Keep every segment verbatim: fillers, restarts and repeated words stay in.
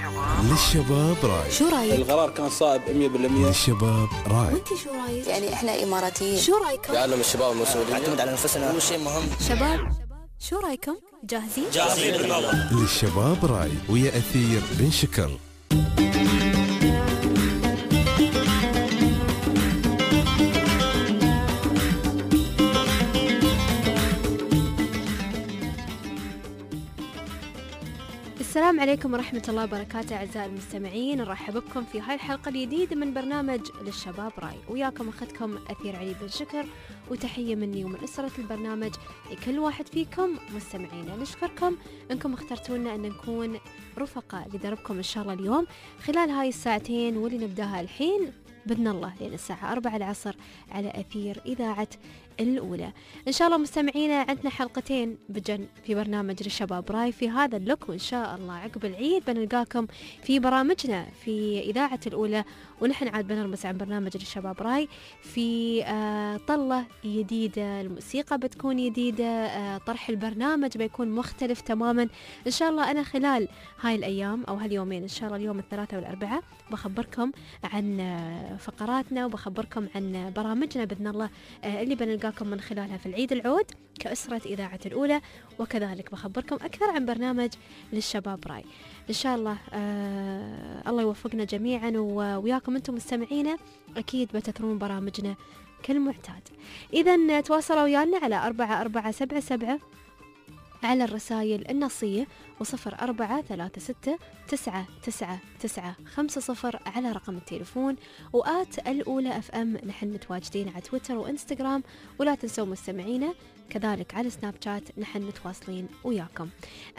للشباب راي. شو رايك؟ القرار كان صائب مية بالمية. للشباب راي. وانت شو رايك؟ يعني احنا اماراتيين. شو رايكم؟ يعلم الشباب المسؤولين نعتمد على نفسنا، هو شيء مهم. شباب شو رايكم؟ جاهزين؟ جاهزين بالموضوع. للشباب راي ويا أثير بن شكر. السلام عليكم ورحمة الله وبركاته أعزائي المستمعين، نرحب بكم في هاي الحلقة الجديدة من برنامج للشباب راي، وياكم أخذكم أثير علي بن شكر، وتحية مني ومن أسرة البرنامج لكل واحد فيكم مستمعينا. نشكركم أنكم اخترتونا أن نكون رفقاء لدربكم إن شاء الله اليوم خلال هاي الساعتين واللي نبداها الحين بإذن الله لين الساعة أربعة العصر على أثير إذاعة الأولى. إن شاء الله مستمعينا عندنا حلقتين بجن في برنامج للشباب راي في هذا اللوك، وإن شاء الله عقب العيد بنلقاكم في برامجنا في إذاعة الأولى، ونحن عاد بنرمز عن برنامج للشباب راي في آه طلة جديدة، الموسيقى بتكون جديدة، آه طرح البرنامج بيكون مختلف تماما إن شاء الله. أنا خلال هاي الأيام أو هاليومين إن شاء الله اليوم الثلاثاء والأربعاء بخبركم عن آه فقراتنا وبخبركم عن برامجنا بإذن الله آه اللي بنلقاكم من خلالها في العيد العود كأسرة إذاعة الأولى، وكذلك بخبركم أكثر عن برنامج للشباب راي إن شاء الله. آه الله يوفقنا جميعا وياكم أنتم مستمعينا، أكيد بتثرون برامجنا كالمعتاد. إذن تواصلوا ويانا على أربعة أربعة سبعة سبعة على الرسائل النصية، وصفر أربعة ثلاثة ستة تسعة تسعة تسعة خمسة صفر على رقم التليفون، وآت الأولى أف أم. نحن متواجدين على تويتر وإنستغرام، ولا تنسوا مستمعينا كذلك على سناب شات نحن متواصلين وياكم.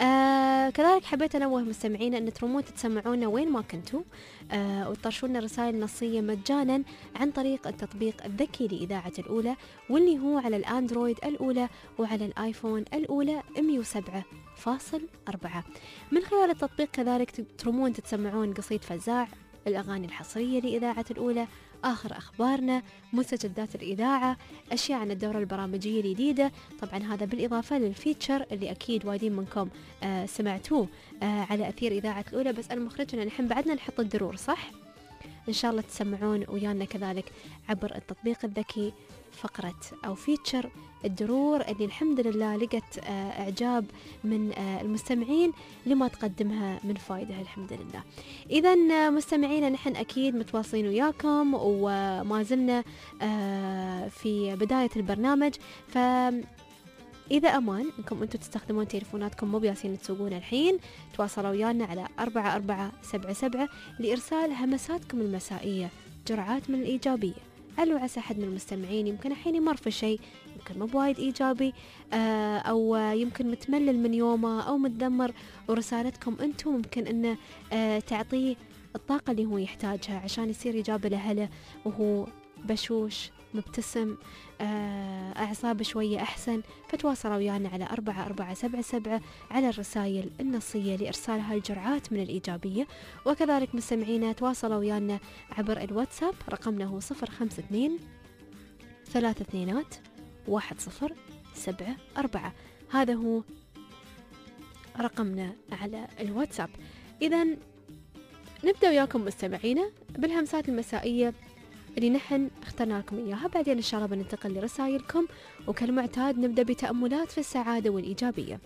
آه كذلك حبيت أنوه مستمعينا أن ترمون تتسمعونا وين ما كنتوا، آه وتطرشونا رسائل نصية مجانا عن طريق التطبيق الذكي لإذاعة الأولى، واللي هو على الأندرويد الأولى وعلى الآيفون الأولى مية وسبعة فاصل أربعة. من خلال التطبيق كذلك ترمون تتسمعون قصيد فزاع، الأغاني الحصرية لإذاعة الأولى، آخر أخبارنا، مستجدات الإذاعة، أشياء عن الدورة البرامجية الجديدة. طبعا هذا بالإضافة للفيتشر اللي أكيد وايدين منكم آه سمعتوه آه على أثير إذاعة الأولى، بس المخرج نحن بعدنا نحط الدرور صح؟ إن شاء الله تسمعون ويانا كذلك عبر التطبيق الذكي فقرة أو فيتشر الدرور اللي الحمد لله لقت آه إعجاب من آه المستمعين لما تقدمها من فائدة الحمد لله. إذن آه مستمعينا نحن أكيد متواصلين وياكم وما زلنا آه في بداية البرنامج، ف إذا أمان إنكم أنتم تستخدمون تليفوناتكم مو بياسين تسوقون الحين، تواصلوا ويانا على أربعة أربعة سبعة سبعة لإرسال همساتكم المسائية، جرعات من الإيجابية. علو عسى حد من المستمعين يمكن الحين يمر في شيء يمكن مو بوايد إيجابي، آه أو يمكن متملل من يومه أو متدمر، ورسالتكم أنتم ممكن أن آه تعطيه الطاقة اللي هو يحتاجها عشان يصير إيجابي لهله وهو بشوش مبتسم، آه أعصاب شوية أحسن. فتواصلوا ويانا على أربعة أربعة سبعة سبعة على الرسائل النصية لإرسال هالجرعات من الإيجابية. وكذلك مستمعينا تواصلوا ويانا عبر الواتساب، رقمنا هو صفر خمسة اثنين ثلاثة اثنينات واحد صفر سبعة أربعة، هذا هو رقمنا على الواتساب. إذن نبدأ وياكم مستمعينا بالهمسات المسائية اللي نحن اخترنا لكم إياها، بعدين إن شاء الله بننتقل لرسائلكم، وكالمعتاد نبدأ بتأملات في السعادة والإيجابية.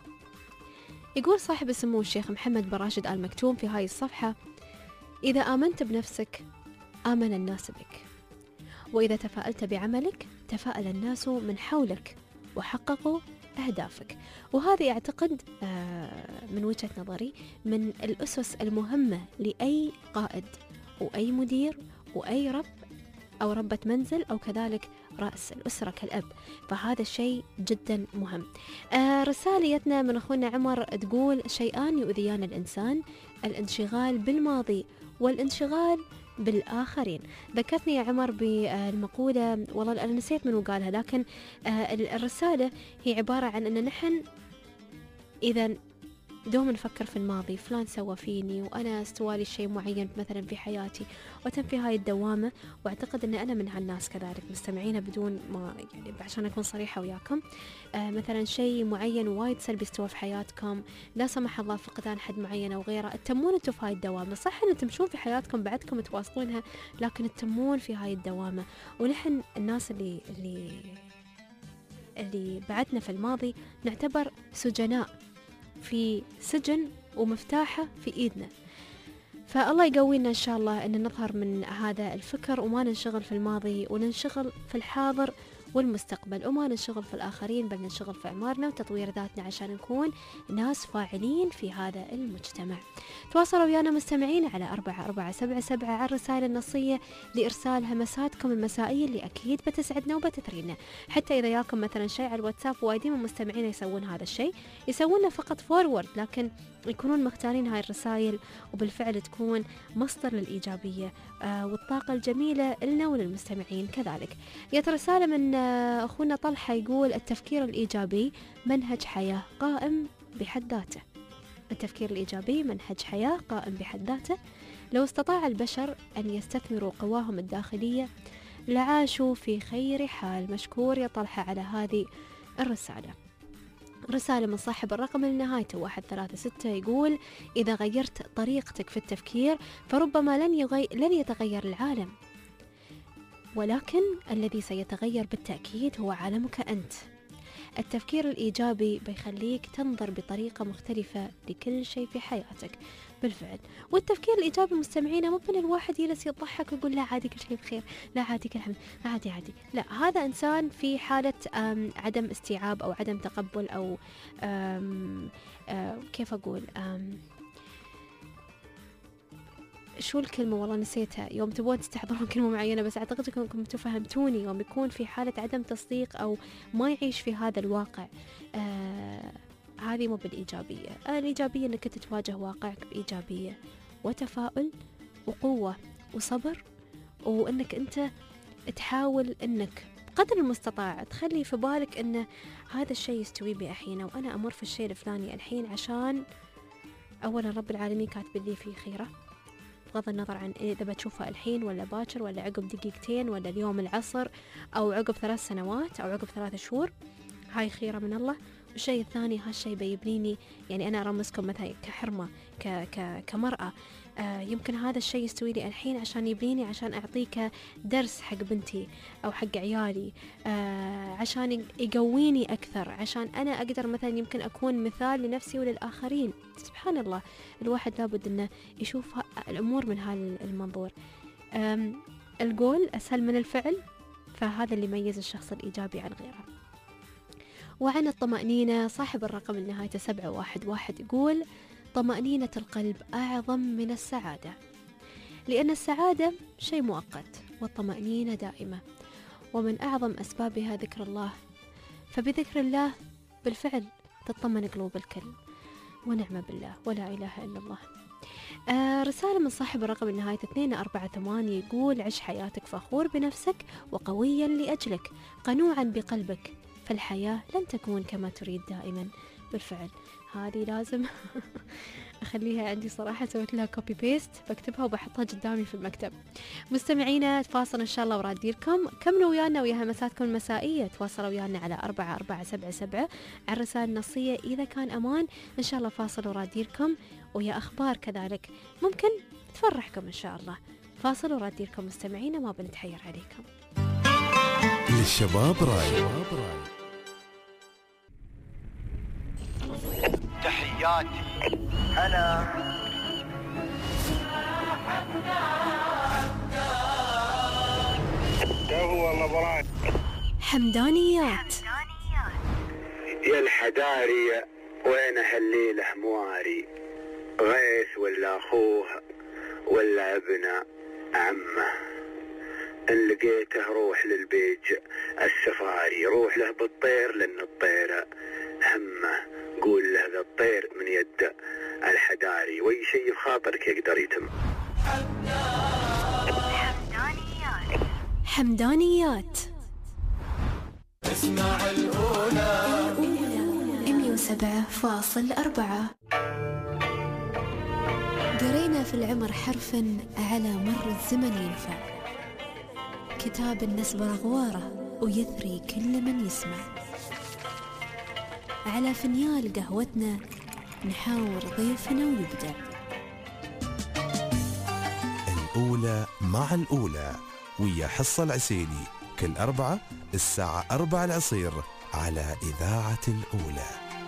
يقول صاحب السمو الشيخ محمد بن راشد آل مكتوم في هاي الصفحة: إذا آمنت بنفسك آمن الناس بك، وإذا تفاءلت بعملك تفاءل الناس من حولك وحققوا أهدافك. وهذه أعتقد من وجهة نظري من الأسس المهمة لأي قائد وأي مدير وأي رب أو ربة منزل أو كذلك رأس الأسرة كالأب، فهذا الشيء جدا مهم. آه رسالتنا من أخونا عمر تقول: شيئان يؤذيان الإنسان، الانشغال بالماضي والانشغال بالآخرين. ذكرتني يا عمر بالمقولة، والله أنا نسيت من وقالها، لكن آه الرسالة هي عبارة عن أن نحن إذا دوم نفكر في الماضي، فلان سوى فيني وأنا استوالي شيء معين مثلا في حياتي وأتم في هاي الدوامة. وأعتقد أن أنا من هالناس كذلك مستمعين، بدون ما يعني عشان أكون صريحة وياكم، آه مثلا شيء معين وايد سلبي استوى في حياتكم، لا سمح الله فقدان حد معين أو غيره، تتمون أنتم في هاي الدوامة. صح أن تمشون في حياتكم بعدكم تواصلونها، لكن تتمون في هاي الدوامة. ونحن الناس اللي اللي اللي بعدنا في الماضي نعتبر سجناء في سجن ومفتاحه في إيدنا. فالله يقوينا إن شاء الله أن نظهر من هذا الفكر وما ننشغل في الماضي، وننشغل في الحاضر والمستقبل، وما ننشغل في الآخرين بل ننشغل في أعمارنا وتطوير ذاتنا عشان نكون ناس فاعلين في هذا المجتمع. تواصلوا ويانا مستمعين على أربعة أربعة سبعة سبعة على الرسائل النصية لإرسال همساتكم المسائية اللي أكيد بتسعدنا وبتثرينا. حتى إذا ياكم مثلا شيء على الواتساب، وايدين من مستمعين يسوون هذا الشيء، يسوونه فقط فورورد، لكن يكونون مختارين هاي الرسائل وبالفعل تكون مصدر للإيجابية آه والطاقة الجميلة لنا وللمستمعين كذلك. جت رسالة من آه أخونا طلحة يقول: التفكير الإيجابي منهج حياة قائم بحد ذاته. التفكير الإيجابي منهج حياة قائم بحد ذاته. لو استطاع البشر أن يستثمروا قواهم الداخلية لعاشوا في خير حال. مشكور يا طلحة على هذه الرسالة. رسالة من صاحب الرقم اللي نهايته واحد ثلاثة ستة يقول: إذا غيرت طريقتك في التفكير فربما لن, يغي... لن يتغير العالم، ولكن الذي سيتغير بالتأكيد هو عالمك أنت. التفكير الإيجابي بيخليك تنظر بطريقة مختلفة لكل شيء في حياتك. بالفعل. والتفكير الإيجابي مستمعينا مو من الواحد يجلس يضحك ويقول لا عادي كل شيء بخير، لا عادي كل حمد، عادي عادي. لا، هذا إنسان في حالة عدم استيعاب أو عدم تقبل أو أم أم كيف أقول أم شو الكلمة والله نسيتها، يوم تبون تستحضرون كلمة معينة، بس أعتقد أنكم تفهمتوني. يوم يكون في حالة عدم تصديق أو ما يعيش في هذا الواقع، آه هذه مو بالإيجابية. الإيجابية أنك تتواجه واقعك بإيجابية وتفاؤل وقوة وصبر، وأنك أنت تحاول أنك قدر المستطاع تخلي في بالك أن هذا الشيء يستوي بي الحين، وأنا أمر في الشيء الفلاني الحين عشان أولا رب العالمين كاتب لي فيه خيرة، بغض النظر عن إذا بتشوفها الحين ولا باكر ولا عقب دقيقتين ولا اليوم العصر أو عقب ثلاث سنوات أو عقب ثلاث شهور، هاي خيرة من الله. الشيء الثاني، هالشيء بيبنيني، يعني أنا أرمزكم مثلا كحرمة ك ك كمرأة، آه يمكن هذا الشيء يستوي لي الحين عشان يبنيني، عشان أعطيك درس حق بنتي أو حق عيالي، آه عشان يقويني أكثر، عشان أنا أقدر مثلا يمكن أكون مثال لنفسي وللآخرين. سبحان الله، الواحد لابد أنه يشوف الأمور من هالمنظور. القول أسهل من الفعل، فهذا اللي يميز الشخص الإيجابي عن غيره. وعن الطمأنينة، صاحب الرقم النهاية سبعة واحد واحد يقول: طمأنينة القلب أعظم من السعادة، لأن السعادة شيء مؤقت والطمأنينة دائمة، ومن أعظم أسبابها ذكر الله، فبذكر الله بالفعل تطمن قلوب الكل، ونعم بالله ولا إله إلا الله. آه رسالة من صاحب الرقم النهاية اثنين أربعة ثمانية يقول: عش حياتك فخور بنفسك وقويا لأجلك، قنوعا بقلبك، فالحياة لن تكون كما تريد دائما. بالفعل هذه لازم أخليها عندي صراحة، سويت لها كوبي بيست، بكتبها وبحطها قدامي في المكتب. مستمعينا تفاصل إن شاء الله وراديركم، كملوا ويانا ويا همساتكم المسائية، تواصلوا ويانا على أربعة أربعة سبعة سبعة على الرسائل النصية إذا كان أمان. إن شاء الله فاصل وراديركم ويا أخبار كذلك ممكن تفرحكم إن شاء الله. فاصل وراديركم مستمعينا، ما بنتحير عليكم. للشباب راي. تحياتي أنا هو النبران حمدانيات. يا الحداري وين هالليل حمواري، غيث ولا أخوه ولا ابن عمه، إن لقيته روح للبيج السفاري، روح له بالطير لأن الطير همه، قول له ذا الطير من يد الحداري، وي شيء في خاطرك يقدر يتم. حمدانيات. حمدانيات اسمع الأولى الأولى مية وسبعة فاصل أربعة. قرينا في العمر حرفا على مر الزمن ينفع، كتاب النسب أغواره ويثري كل من يسمع. على فنيال قهوتنا نحاور ضيفنا ويبدع. الأولى مع الأولى ويا حصة العسيلي كل أربعة الساعة أربعة العصير على إذاعة الأولى.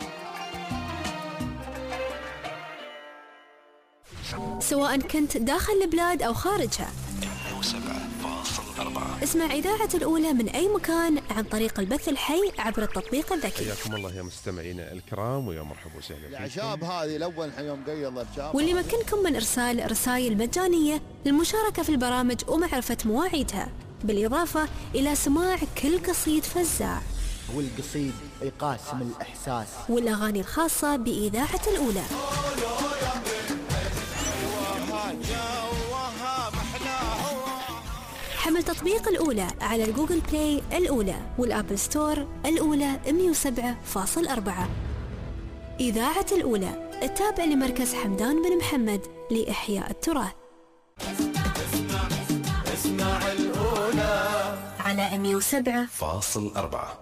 سواء كنت داخل البلاد أو خارجها، مئة وسبعة فاصلة أربعة اسمع إذاعة الأولى من أي مكان عن طريق البث الحي عبر التطبيق الذكي. حياكم الله يا مستمعينا الكرام ويا مرحبا وسهلا فيكم. العشاب هذه الأول يوم قيض بشاب. واللي يمكنكم من إرسال رسائل مجانية للمشاركة في البرامج ومعرفة مواعيدها، بالإضافة إلى سماع كل قصيد فزاع والقصيد يقاسم الإحساس والأغاني الخاصة بإذاعة الأولى. حمل تطبيق الأولى على الجوجل بلاي الأولى والأبل ستور الأولى مئة وسبعة فاصلة أربعة. إذاعة الأولى التابع لمركز حمدان بن محمد لإحياء التراث. اسمع الأولى على مئة وسبعة فاصلة أربعة.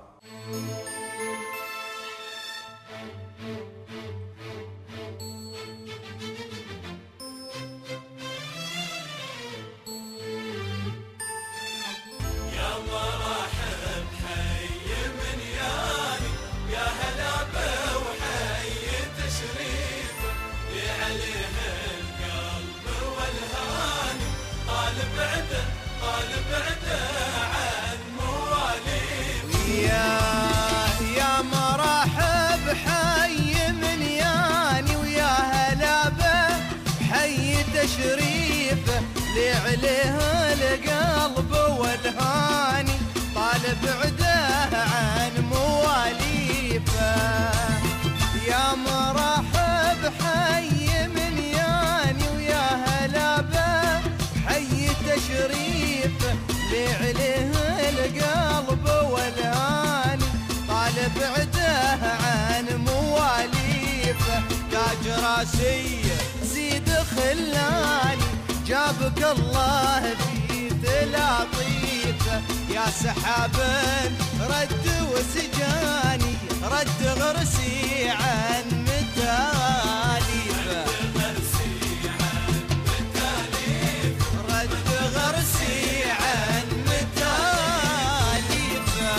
يا مرحب حي من ياني ويا هلا به حي تشريفه اللي عليه القلب والهاني طالب عده عن مواليفه. يا مرحب حي من ياني ويا هلا به حي تشريفه اللي عليه القلب والهاني طالب عده عن مواليفه. تاج راسيه زيد خلاني جابك الله في تلاطيفه. يا سحابا رد وسجاني رد غرسي عن متاليفه. رد غرسي عن متاليفه.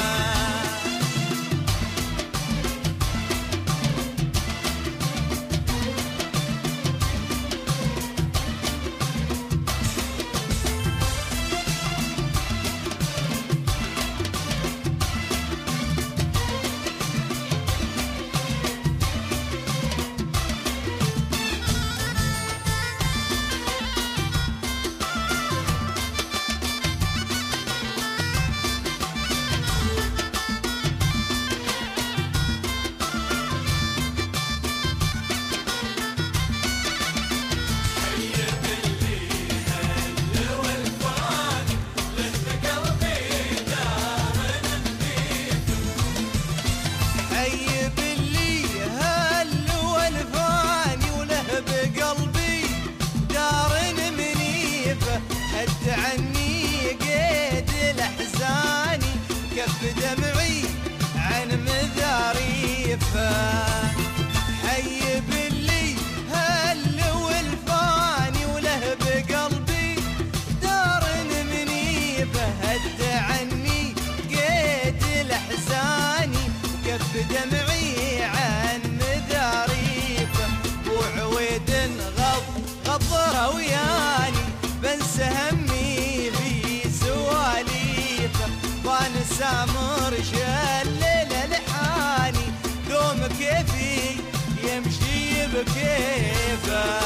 دمعي عن مذاريفه. حي باللي هل والفاني وله بقلبي دار منيفه. هد عني قيد الاحزاني وكف دمعي عن مذاريفه. وعويد غض غضر وياني بنسى همي في سواليفه. وانا سامر شلل لحاني دوم كيفي يمشي بكيفه.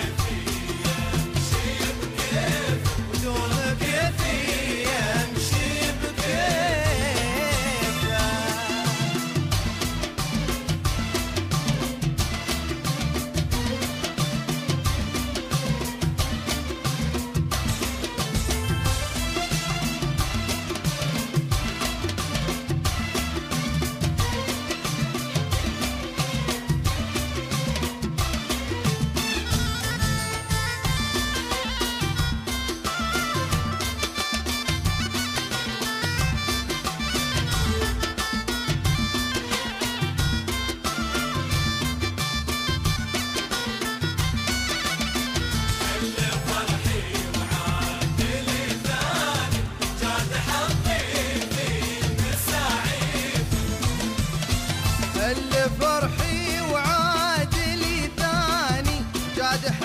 ودوم كيفي يمشي بكيفه.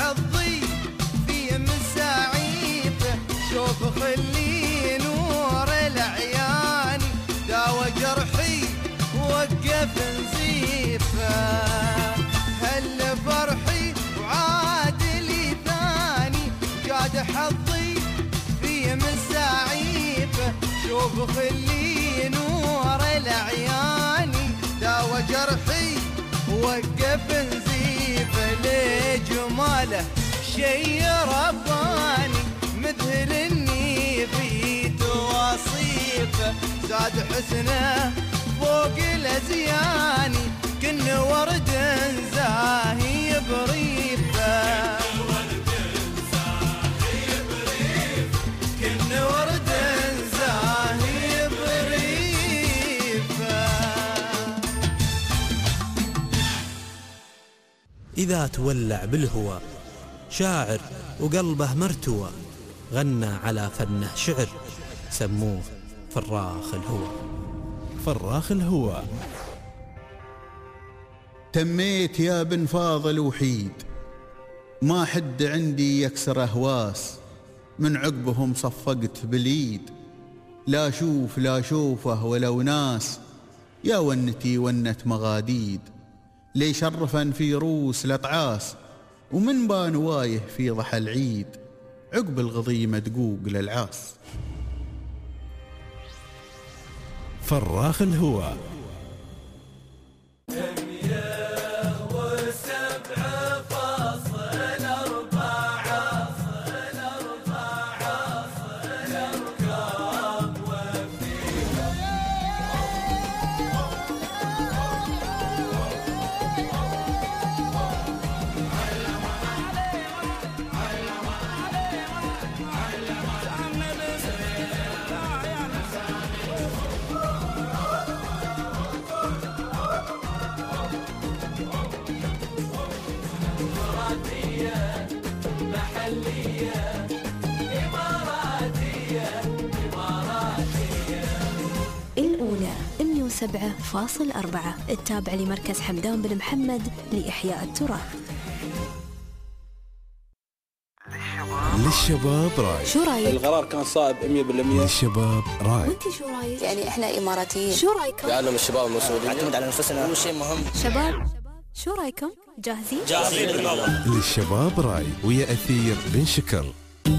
حظي في مساعيفه شوف خلي نور العيان داوى جرحي وقف نزيفه هل فرحي وعاد لي ثاني جاد حظي في مساعيفه شوف خلي نور العيان داوى جرحي وقف نزيفه لجماله شي رباني مذهلني في تواصيفه زاد حسنه فوق الازياني كن ورد زاهي بريفه كن ورد زاهي بريفه. إذا تولع بالهوى شاعر وقلبه مرتوى غنى على فنه شعر سموه فراخ الهوى. فراخ الهوى. تميت يا بن فاضل وحيد ما حد عندي يكسر أهواس من عقبهم صفقت باليد لا شوف لا شوفه ولو ناس يا ونتي ونت مغاديد لي شرفا في روس الأطعاس ومن بان وايه في ضحى العيد عقب الغضيمة دقوق للعاس. فراخ الهوى. الأولى مئة وسبعة فاصل أربعة التابع لمركز حمدان بن محمد لإحياء التراث. للشباب راي. شو رايك؟ القرار كان صائب مية بالمية. للشباب راي. وانت شو رايك؟ يعني احنا اماراتيين. شو رايكم؟ لأنهم الشباب المسؤولين نعتمد على انفسنا كل شيء مهم. شباب شو رايكم؟ جاهزين؟ جاهزين بالله. للشباب راي ويا أثير بن شكر.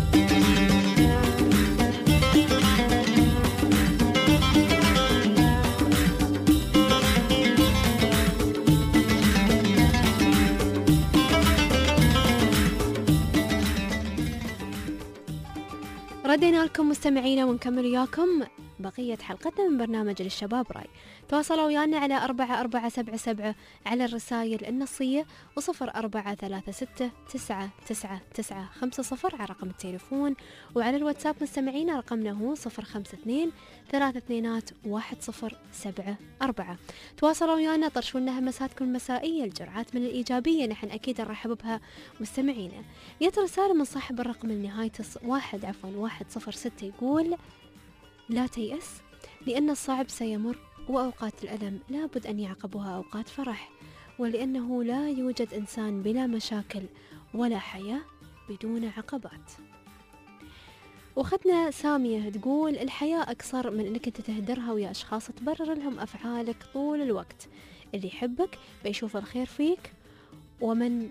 ردينا لكم مستمعينا ونكمل وياكم بقية حلقتنا من برنامج للشباب راي. تواصلوا ويانا على أربعة أربعة سبعة سبعة على الرسائل النصية وصفر أربعة ثلاثة ستة تسعة تسعة تسعة خمسة صفر على رقم التليفون، وعلى الواتساب مستمعينا رقمنا هو صفر خمسة اثنين ثلاثة اثنينات واحد صفر سبعة أربعة. تواصلوا ويانا طرشوا لنا همساتكم المسائية الجرعات من الإيجابية نحن أكيد نرحب بها مستمعينا. يت رسالة من صاحب الرقم النهاية واحد عفوا واحد صفر ستة يقول لا تيأس لأن الصعب سيمر وأوقات الألم لابد أن يعقبها أوقات فرح، ولأنه لا يوجد إنسان بلا مشاكل ولا حياة بدون عقبات. وأختنا سامية تقول الحياة أقصر من أنك أنت تهدرها ويا أشخاص تبرر لهم أفعالك طول الوقت. اللي يحبك بيشوف الخير فيك، ومن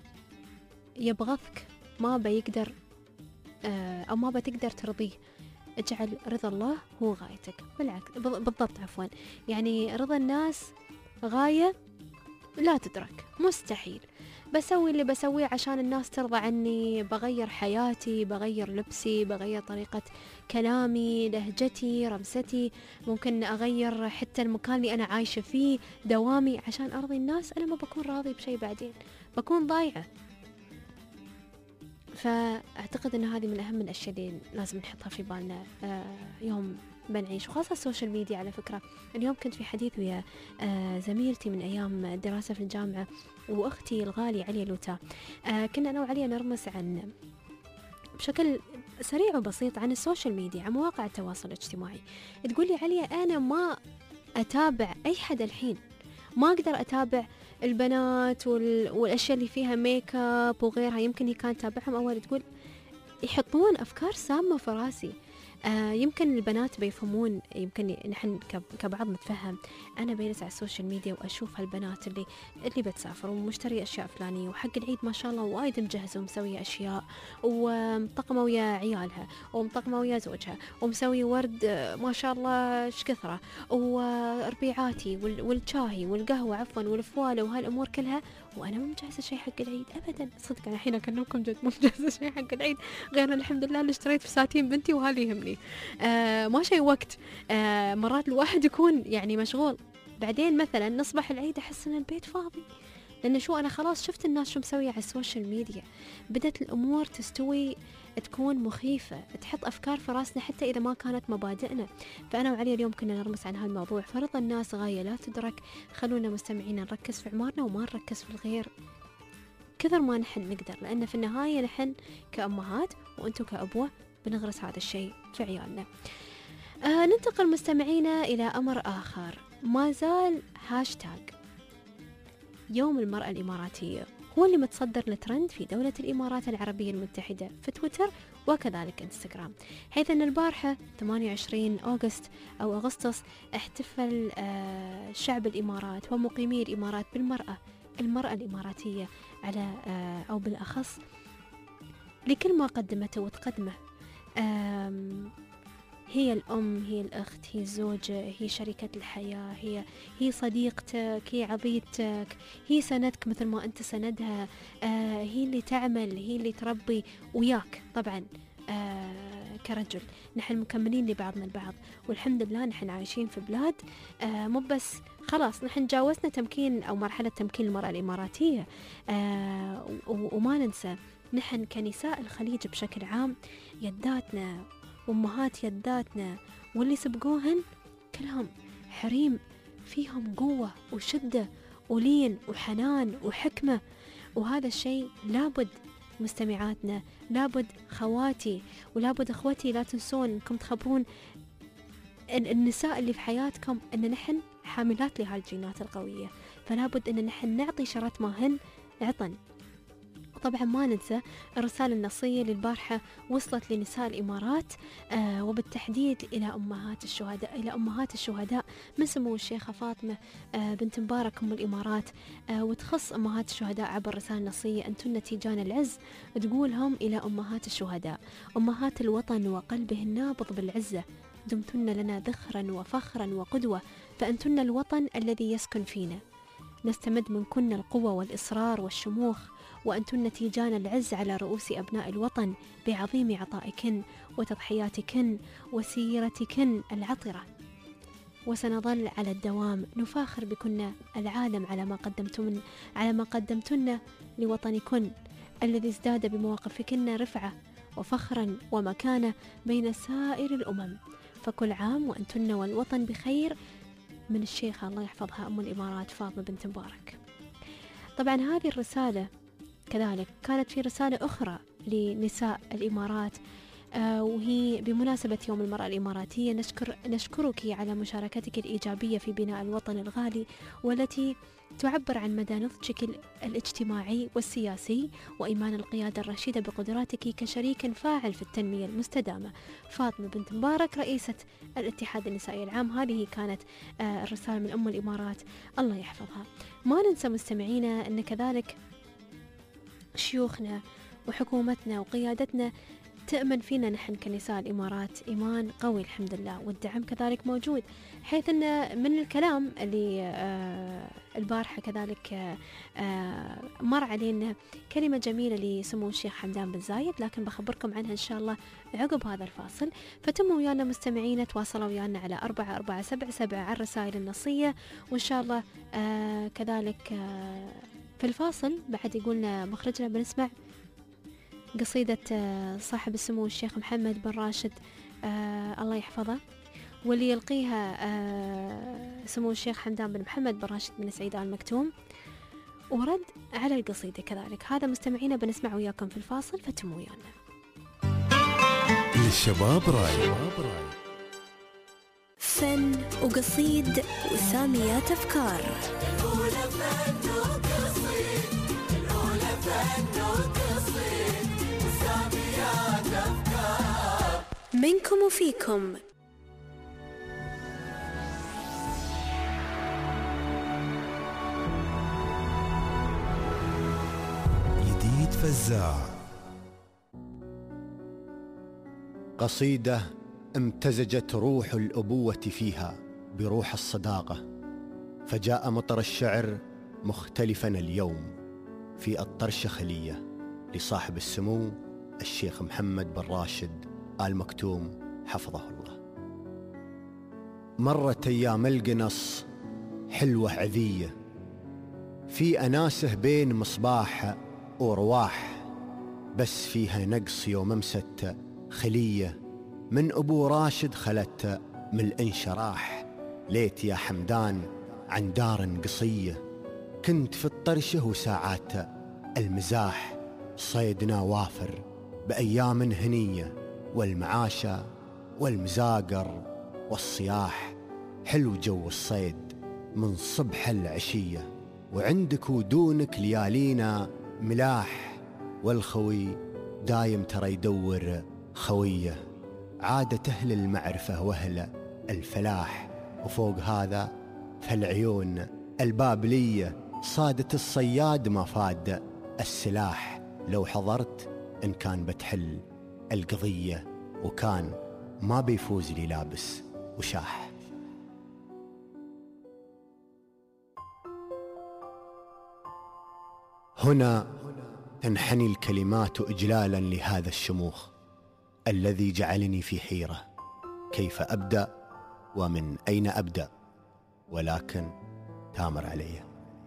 يبغضك ما بيقدر أو ما بتقدر ترضيه. اجعل رضا الله هو غايتك. بالعكس بالضبط عفوا يعني رضا الناس غاية لا تدرك، مستحيل. بسوي اللي بسويه عشان الناس ترضى عني، بغير حياتي، بغير لبسي، بغير طريقة كلامي، لهجتي، رمستي، ممكن أغير حتى المكان اللي أنا عايشة فيه، دوامي، عشان أرضي الناس. أنا ما بكون راضي بشيء بعدين، بكون ضايعة. فأعتقد أن هذه من أهم الأشياء اللي لازم نحطها في بالنا يوم بنعيش، وخاصة السوشيال ميديا. على فكرة اليوم كنت في حديث ويا زميلتي من أيام الدراسة في الجامعة وأختي الغالية عليا لوتا، كنا أنا وعليا نرمس عن بشكل سريع وبسيط عن السوشيال ميديا، عن مواقع التواصل الاجتماعي. تقولي عليا أنا ما أتابع أي حد الحين، ما أقدر أتابع البنات وال... والأشياء اللي فيها ميك اب وغيرها، يمكن هي كانت تابعهم أول، تقول يحطون أفكار سامة في راسي. آه يمكن البنات بيفهمون، يمكن نحن كبعض نتفهم. أنا بجلس على السوشيال ميديا وأشوف هالبنات اللي اللي بتسافر ومشتري أشياء فلانية، وحق العيد ما شاء الله وايد مجهزة ومسوية أشياء ومطقمة ويا عيالها ومطقمة ويا زوجها ومسوي ورد ما شاء الله ايش كثرة، وربيعاتي والشاهي والقهوة عفوا والفوالة وهالأمور كلها، وأنا ما مجهزة شيء حق العيد أبدا. صدق أنا الحين أكلمكم جد ما مجهزة شيء حق العيد، غير الحمد لله اللي اشتريت فساتين بنتي وهذا يهمني. آه ما شيء وقت. آه مرات الواحد يكون يعني مشغول، بعدين مثلا نصبح العيد أحس إن البيت فاضي، لأن شو أنا خلاص شفت الناس شو مسوية على السوشيال ميديا، بدأت الأمور تستوي تكون مخيفة، تحط أفكار في راسنا حتى إذا ما كانت مبادئنا. فأنا وعلي اليوم كنا نرمس عن هالموضوع، فرض الناس غاية لا تدرك. خلونا مستمعين نركز في عمارنا وما نركز في الغير كثر ما نحن نقدر، لأن في النهاية نحن كأمهات وأنتم كأبوة بنغرس هذا الشيء في عيالنا. آه ننتقل مستمعينا إلى أمر آخر. ما زال هاشتاج يوم المرأة الإماراتية هو اللي متصدر الترند في دولة الإمارات العربية المتحدة في تويتر وكذلك انستغرام، حيث أن البارحة ثمانية وعشرين أغسطس أو أغسطس احتفل آه شعب الإمارات ومقيمي الإمارات بالمرأة المرأة الإماراتية على آه أو بالأخص لكل ما قدمته وتقدمه. هي الأم، هي الأخت، هي الزوجة، هي شريكة الحياة، هي هي صديقتك، هي عضيتك، هي سندك مثل ما أنت سندها، آه هي اللي تعمل، هي اللي تربي وياك طبعا آه كرجل. نحن مكملين لبعضنا البعض، والحمد لله نحن عايشين في بلاد آه مو بس خلاص نحن جاوزنا تمكين أو مرحلة تمكين المرأة الإماراتية. آه وما ننسى نحن كنساء الخليج بشكل عام يداتنا وأمهات يداتنا واللي سبقوهن كلهم حريم فيهم قوة وشدة ولين وحنان وحكمة، وهذا الشيء لابد مستمعاتنا، لابد خواتي ولابد أخوتي لا تنسون أنكم تخبرون النساء اللي في حياتكم أن نحن حاملات لهالجينات القوية، فلابد أن نحن نعطي شرط ما هن عطن. طبعا ما ننسى الرسالة النصية للبارحة وصلت لنساء الإمارات آه وبالتحديد إلى أمهات الشهداء إلى أمهات الشهداء من سمو الشيخة فاطمة آه بنت مبارك أم الإمارات، آه وتخص أمهات الشهداء عبر رسالة نصية: أنتن تيجان العز. تقولهم إلى أمهات الشهداء، أمهات الوطن وقلبه النابض بالعزة، دمتن لنا ذخرا وفخرا وقدوة، فأنتن الوطن الذي يسكن فينا، نستمد منكن القوة والإصرار والشموخ، وأنتن تيجان العز على رؤوس أبناء الوطن بعظيم عطائكن وتضحياتكن وسيرتكن العطرة، وسنظل على الدوام نفاخر بكن العالم على ما قدمتن على ما قدمتن لوطنكن الذي ازداد بمواقفكن رفعة وفخرا ومكانة بين سائر الأمم، فكل عام وأنتن والوطن بخير. من الشيخة الله يحفظها أم الإمارات فاطمة بنت مبارك. طبعا هذه الرسالة كذلك كانت في رسالة أخرى لنساء الإمارات آه وهي بمناسبة يوم المرأة الإماراتية. نشكر نشكرك على مشاركتك الإيجابية في بناء الوطن الغالي، والتي تعبر عن مدى نضجك الاجتماعي والسياسي وإيمان القيادة الرشيدة بقدراتك كشريك فاعل في التنمية المستدامة. فاطمة بنت مبارك رئيسة الاتحاد النسائي العام. هذه كانت آه الرسالة من أم الإمارات الله يحفظها. ما ننسى مستمعينا أن كذلك شيوخنا وحكومتنا وقيادتنا تأمن فينا نحن كنساء الإمارات إيمان قوي الحمد لله، والدعم كذلك موجود، حيث أن من الكلام اللي آه البارحة كذلك آه مر علينا كلمة جميلة لسمو الشيخ حمدان بن زايد، لكن بخبركم عنها إن شاء الله عقب هذا الفاصل. فتموا ويانا مستمعين، تواصلوا ويانا على أربعة أربعة سبعة سبعة على الرسائل النصية، وإن شاء الله آه كذلك آه في الفاصل بعد يقولنا مخرجنا بنسمع قصيدة صاحب السمو الشيخ محمد بن راشد آه الله يحفظه، واللي يلقيها آه سمو الشيخ حمدان بن محمد بن راشد بن سعيد آل مكتوم، ورد على القصيدة كذلك. هذا مستمعينا بنسمع وياكم في الفاصل، فتموا ويانا. للشباب راي، فن وقصيد وساميات أفكار. منكم وفيكم. جديد فزاع. قصيدة امتزجت روح الأبوة فيها بروح الصداقة، فجاء مطر الشعر مختلفا اليوم في الطرشة خلية لصاحب السمو الشيخ محمد بن راشد آل مكتوم حفظه الله. مرت أيام القنص حلوة عذية، في أناسه بين مصباح ورواح، بس فيها نقص يوم أمست خلية من أبو راشد خلت من الانشراح. ليت يا حمدان عن دار قصية، كنت في الطرشة وساعات المزاح، صيدنا وافر بأيام هنية، والمعاشة والمزاقر والصياح. حلو جو الصيد من صبح العشية، وعندك ودونك ليالينا ملاح، والخوي دايم ترى يدور خوية، عادة أهل المعرفة وأهل الفلاح. وفوق هذا فالعيون البابلية صادت الصياد ما فاد السلاح. لو حضرت إن كان بتحل القضية، وكان ما بيفوز لي لابس وشاح. هنا تنحني الكلمات إجلالا لهذا الشموخ الذي جعلني في حيرة، كيف أبدأ ومن أين أبدأ، ولكن تامر علي.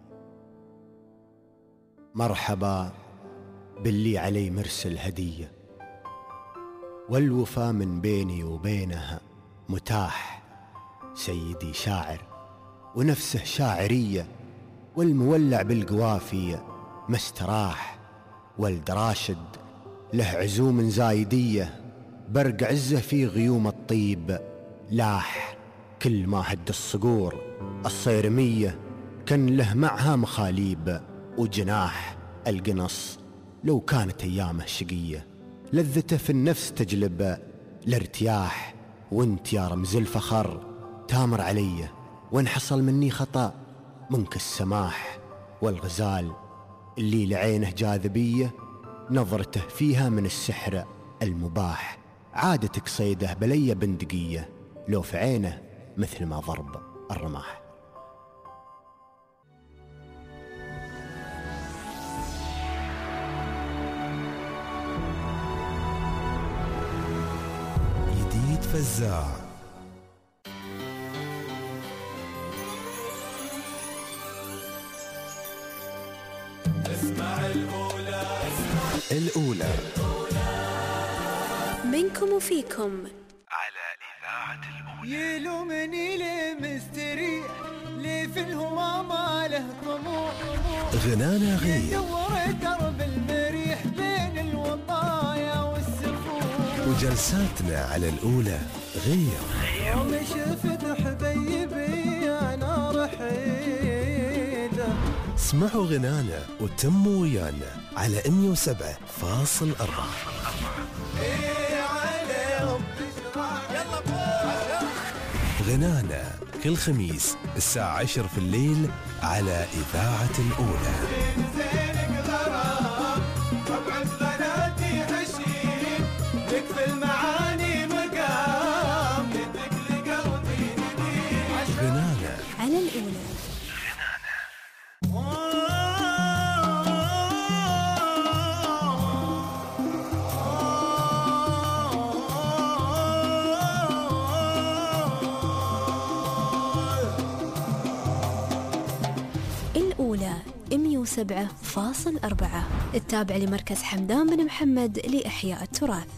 مرحبا باللي علي مرسل هدية، والوفا من بيني وبينها متاح. سيدي شاعر ونفسه شاعرية، والمولع بالقوافي مستراح. ولد راشد له عزوم زايدية، برق عزه في غيوم الطيب لاح. كل ما هد الصقور الصيرمية، كان له معها مخاليب وجناح. القنص لو كانت أيامه شقية، لذته في النفس تجلب الارتياح. وانت يا رمز الفخر تامر علي، وان حصل مني خطأ منك السماح. والغزال اللي لعينه جاذبية، نظرته فيها من السحر المباح. عادتك صيده بلي بندقية، لو في عينه مثل ما ضرب الرماح. جديد فزاع. اسمع الأولى الأولى منكم وفيكم. على إذاعة الأولى. يلومني ليه مستريح، ليه في الهوى ما له طموح. غنانا غير يدور درب المريح بين الوطايا والسفور. وجلساتنا على الأولى غير. يوم شفت حبيبي أنا رحيله. اسمعوا غنانا وتموا ويانا على مية وسبعة فاصل أربعة. غنانا كل خميس الساعة عشر في الليل على إذاعة الأولى. غنانا على الأولى. الأولى مية وسبعة فاصل أربعة، التابع لمركز حمدان بن محمد لإحياء التراث.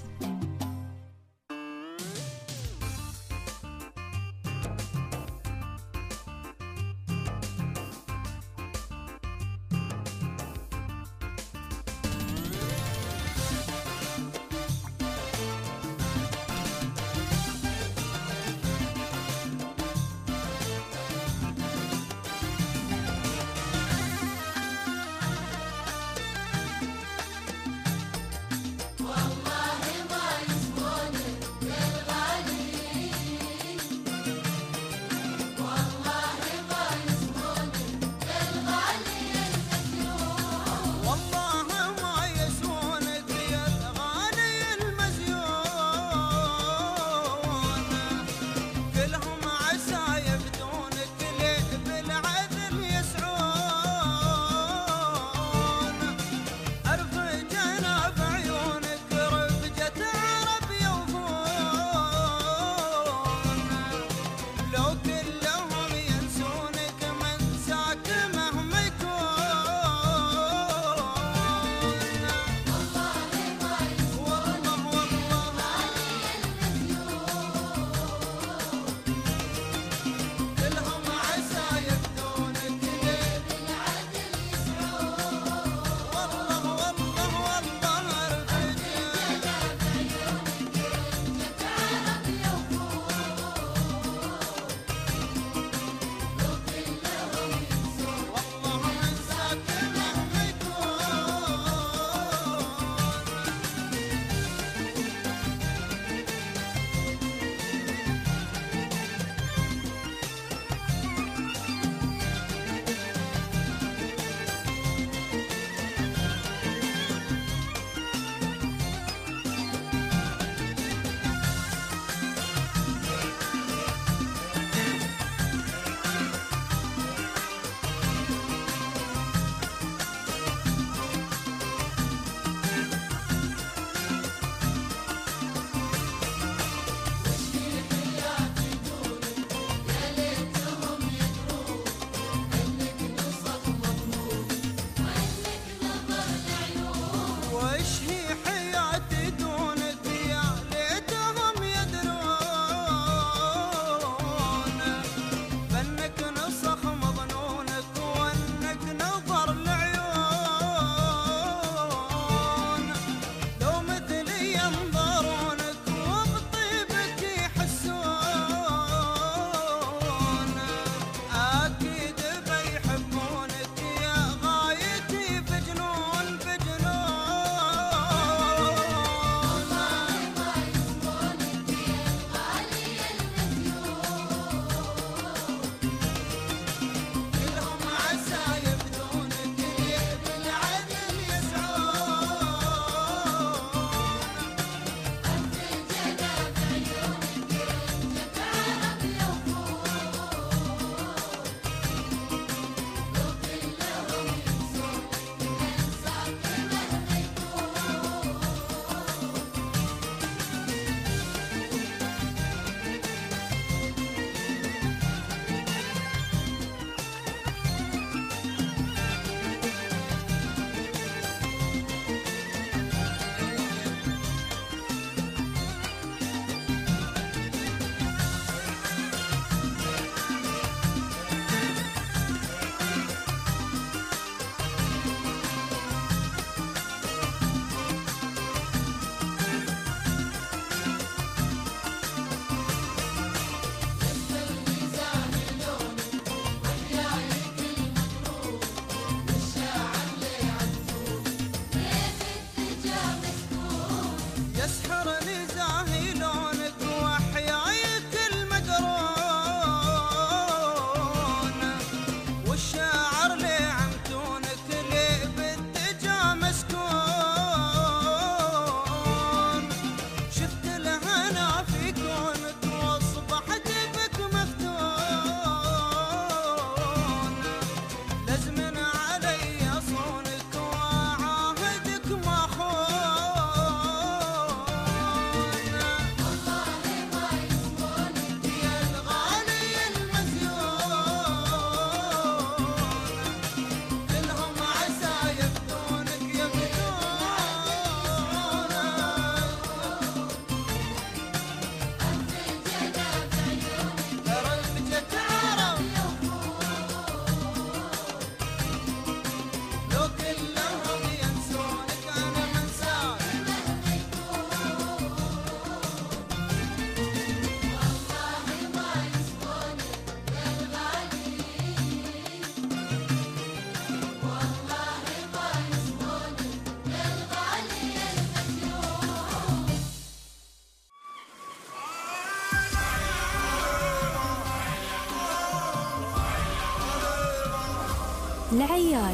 العياي.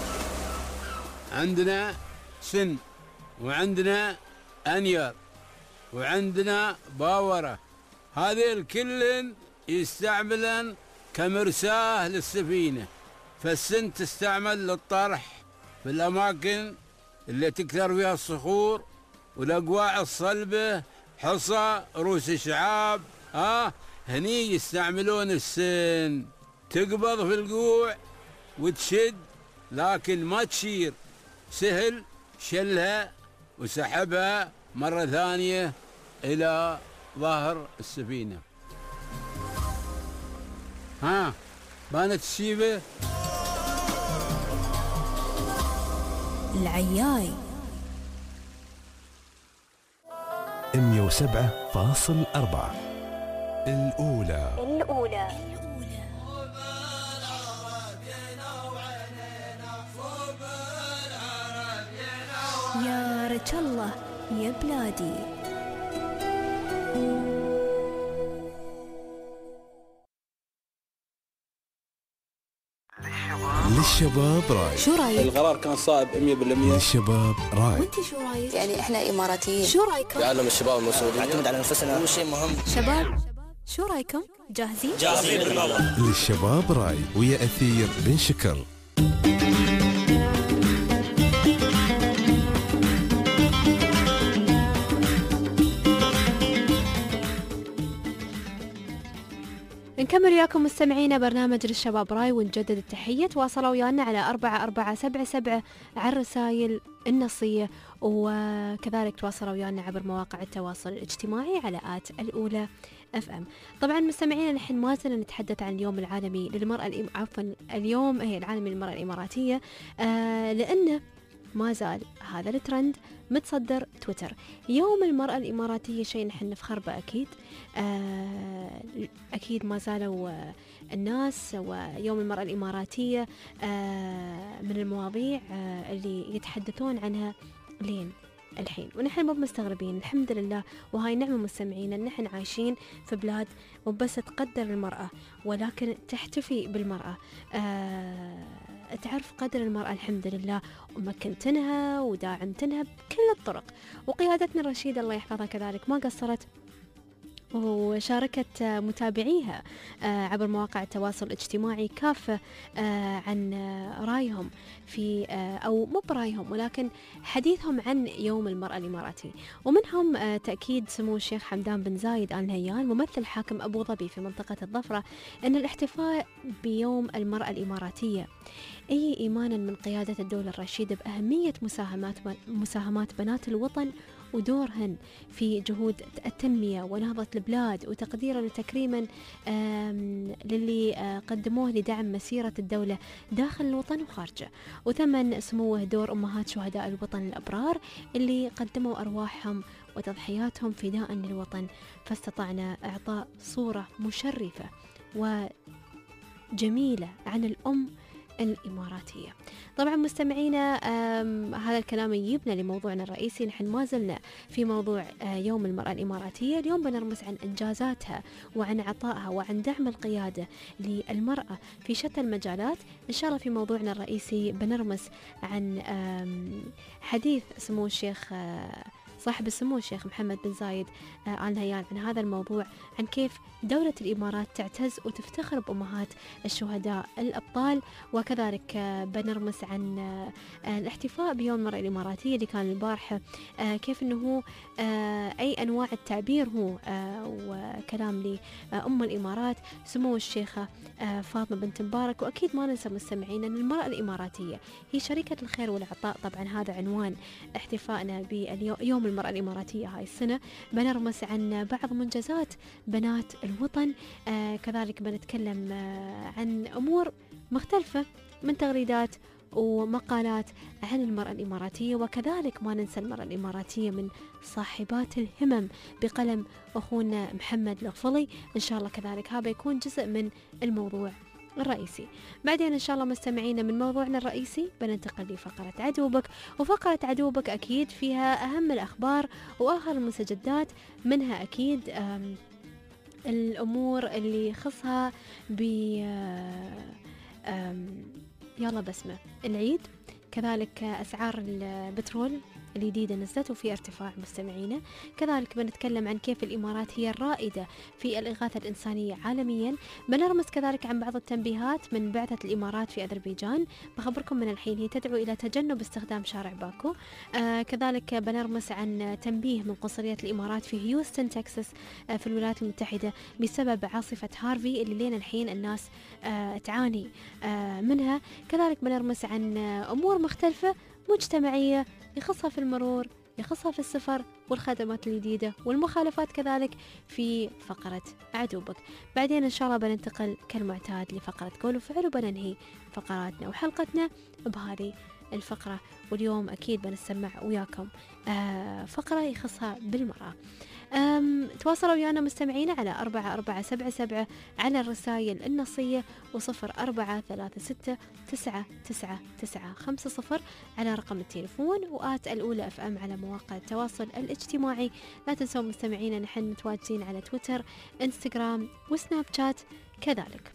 عندنا سن، وعندنا أنير، وعندنا باورة. هذه الكل يستعملن كمرساه للسفينة. فالسن تستعمل للطرح في الأماكن اللي تكثر فيها الصخور والأقواع الصلبة، حصى، رؤوس شعاب. آه هني يستعملون السن. تقبض في القوع وتشد، لكن ما تشير. سهل شلها وسحبها مرة ثانية إلى ظهر السفينة. ها بانت الشيبة. العياي. مية وسبعة فاصل أربعة الأولى. الأولى. يا رجل الله يا بلادي. للشباب راي. شو رايك؟ القرار كان صائب مية بالمية. للشباب راي. وانت شو رايك؟ يعني احنا اماراتيين. شو رايكم؟ يعلم الشباب المسؤولين نعتمد على انفسنا، هو شيء مهم. شباب شو رايكم؟ جاهزين؟ جاهزين بالله. للشباب راي ويا أثير بن شكر. نكمل وياكم مستمعينا برنامج للشباب راي، ونجدد التحية. تواصلوا ويانا على أربعة أربعة سبعة سبعة على الرسائل النصية، وكذلك تواصلوا ويانا عبر مواقع التواصل الاجتماعي على آت الأولى اف ام. طبعا مستمعينا نحن ما زلنا نتحدث عن اليوم العالمي للمرأة الإم... عفوا اليوم هي العالمي للمرأة الإماراتية، آه لأنه ما زال هذا الترند متصدر تويتر. يوم المرأة الإماراتية شيء نحن نفخر به أكيد. آه أكيد ما زالوا الناس، ويوم المرأة الإماراتية آه من المواضيع آه اللي يتحدثون عنها لين الحين، ونحن مو مستغربين الحمد لله. وهاي نعمة مستمعين ان نحن عايشين في بلاد مو بس تقدر المرأة ولكن تحتفي بالمرأة، آه تعرف قدر المرأة الحمد لله، ومكنتنها وداعمتنها بكل الطرق. وقيادتنا الرشيدة الله يحفظها كذلك ما قصرت، وشاركت متابعيها عبر مواقع التواصل الاجتماعي كافة عن رايهم في أو مو برايهم ولكن حديثهم عن يوم المرأة الإماراتي. ومنهم تأكيد سمو الشيخ حمدان بن زايد آل نهيان ممثل حاكم أبو ظبي في منطقة الظفرة أن الاحتفاء بيوم المرأة الإماراتية أي إيمانا من قيادة الدولة الرشيدة بأهمية مساهمات مساهمات بنات الوطن ودورهن في جهود التنمية ونهضة البلاد، وتقديرا وتكريما للي قدموه لدعم مسيرة الدولة داخل الوطن وخارجه. وثمن سموه دور أمهات شهداء الوطن الأبرار اللي قدموا أرواحهم وتضحياتهم فداء للوطن، فاستطعنا إعطاء صورة مشرفة وجميلة عن الأم الإماراتية. طبعا مستمعينا هذا الكلام يجيبنا لموضوعنا الرئيسي. نحن ما زلنا في موضوع يوم المرأة الإماراتية. اليوم بنرمز عن إنجازاتها وعن عطائها وعن دعم القيادة للمرأة في شتى المجالات. إن شاء الله في موضوعنا الرئيسي بنرمز عن حديث سمو الشيخ صاحب السمو الشيخ محمد بن زايد آل نهيان عن هذا الموضوع، عن كيف دولة الإمارات تعتز وتفتخر بأمهات الشهداء الأبطال. وكذلك بنرمز عن الاحتفاء بيوم المرأة الإماراتية اللي كان البارحة، كيف أنه أي أنواع التعبير هو وكلام لأم الإمارات سمو الشيخة فاطمة بنت مبارك. وأكيد ما ننسى مستمعين أن المرأة الإماراتية هي شريكة الخير والعطاء. طبعا هذا عنوان احتفائنا بيوم المرأة الإماراتية هاي السنة. بنرمز عن بعض منجزات بنات الوطن، آه كذلك بنتكلم آه عن أمور مختلفة من تغريدات ومقالات عن المرأة الإماراتية. وكذلك ما ننسى المرأة الإماراتية من صاحبات الهمم بقلم أخونا محمد الغفلي. إن شاء الله كذلك هذا يكون جزء من الموضوع الرئيسي. بعدين إن شاء الله مستمعينا من موضوعنا الرئيسي بننتقل لفقرة عدوبك. وفقرة عدوبك أكيد فيها أهم الأخبار وآخر المستجدات، منها أكيد الأمور اللي خصها ب يلا بسمة العيد، كذلك أسعار البترول الجديدة نزلت وفي ارتفاع مستمعينا. كذلك بنتكلم عن كيف الإمارات هي الرائدة في الإغاثة الإنسانية عالميا. بنرمز كذلك عن بعض التنبيهات من بعثة الإمارات في أذربيجان، بخبركم من الحين هي تدعو إلى تجنب استخدام شارع باكو. آه كذلك بنرمز عن تنبيه من قنصلية الإمارات في هيوستن تكساس آه في الولايات المتحدة بسبب عاصفة هارفي اللي لين الحين الناس آه تعاني آه منها. كذلك بنرمز عن آه أمور مختلفة مجتمعية يخصها في المرور، يخصها في السفر والخدمات الجديدة والمخالفات كذلك في فقرة عدوبك. بعدين إن شاء الله بننتقل كالمعتاد لفقرة قول وفعل، وبننهي فقراتنا وحلقتنا بهذه الفقرة. واليوم أكيد بنسمع وياكم آه فقرة يخصها بالمرأة. تواصلوا ويانا مستمعين على أربعة أربعة سبعة سبعة على الرسائل النصية، وصفر أربعة ثلاثة ستة تسعة تسعة تسعة خمسة صفر على رقم التليفون، وآت الأولى أف أم على مواقع التواصل الاجتماعي. لا تنسوا مستمعين نحن متواجدين على تويتر، انستغرام وسناب شات كذلك.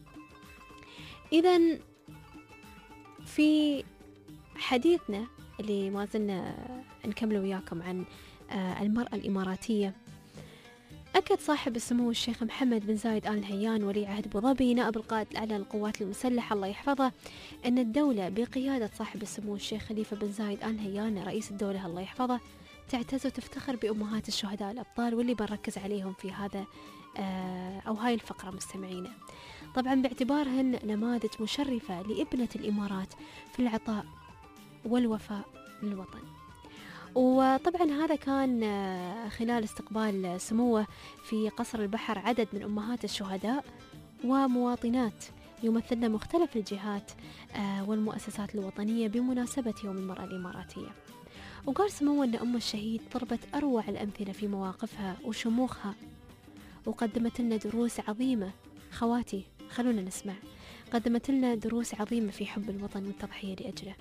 إذن في حديثنا اللي ما زلنا نكمل وياكم عن المرأة الإماراتية، أكد صاحب السمو الشيخ محمد بن زايد آل نهيان ولي عهد أبو ظبي نائب القائد الأعلى للقوات المسلحة الله يحفظه أن الدولة بقيادة صاحب السمو الشيخ خليفة بن زايد آل نهيان رئيس الدولة الله يحفظه تعتز وتفتخر بأمهات الشهداء الأبطال، واللي بنركز عليهم في هذا أو هاي الفقرة مستمعينا، طبعا باعتبارهن نماذج مشرفة لابنة الإمارات في العطاء والوفاء للوطن. وطبعا هذا كان خلال استقبال سموه في قصر البحر عدد من أمهات الشهداء ومواطنات يمثلن مختلف الجهات والمؤسسات الوطنية بمناسبة يوم المرأة الإماراتية. وقال سموه أن أم الشهيد ضربت أروع الأمثلة في مواقفها وشموخها، وقدمت لنا دروس عظيمة. خواتي خلونا نسمع، قدمت لنا دروس عظيمة في حب الوطن والتضحية لأجله.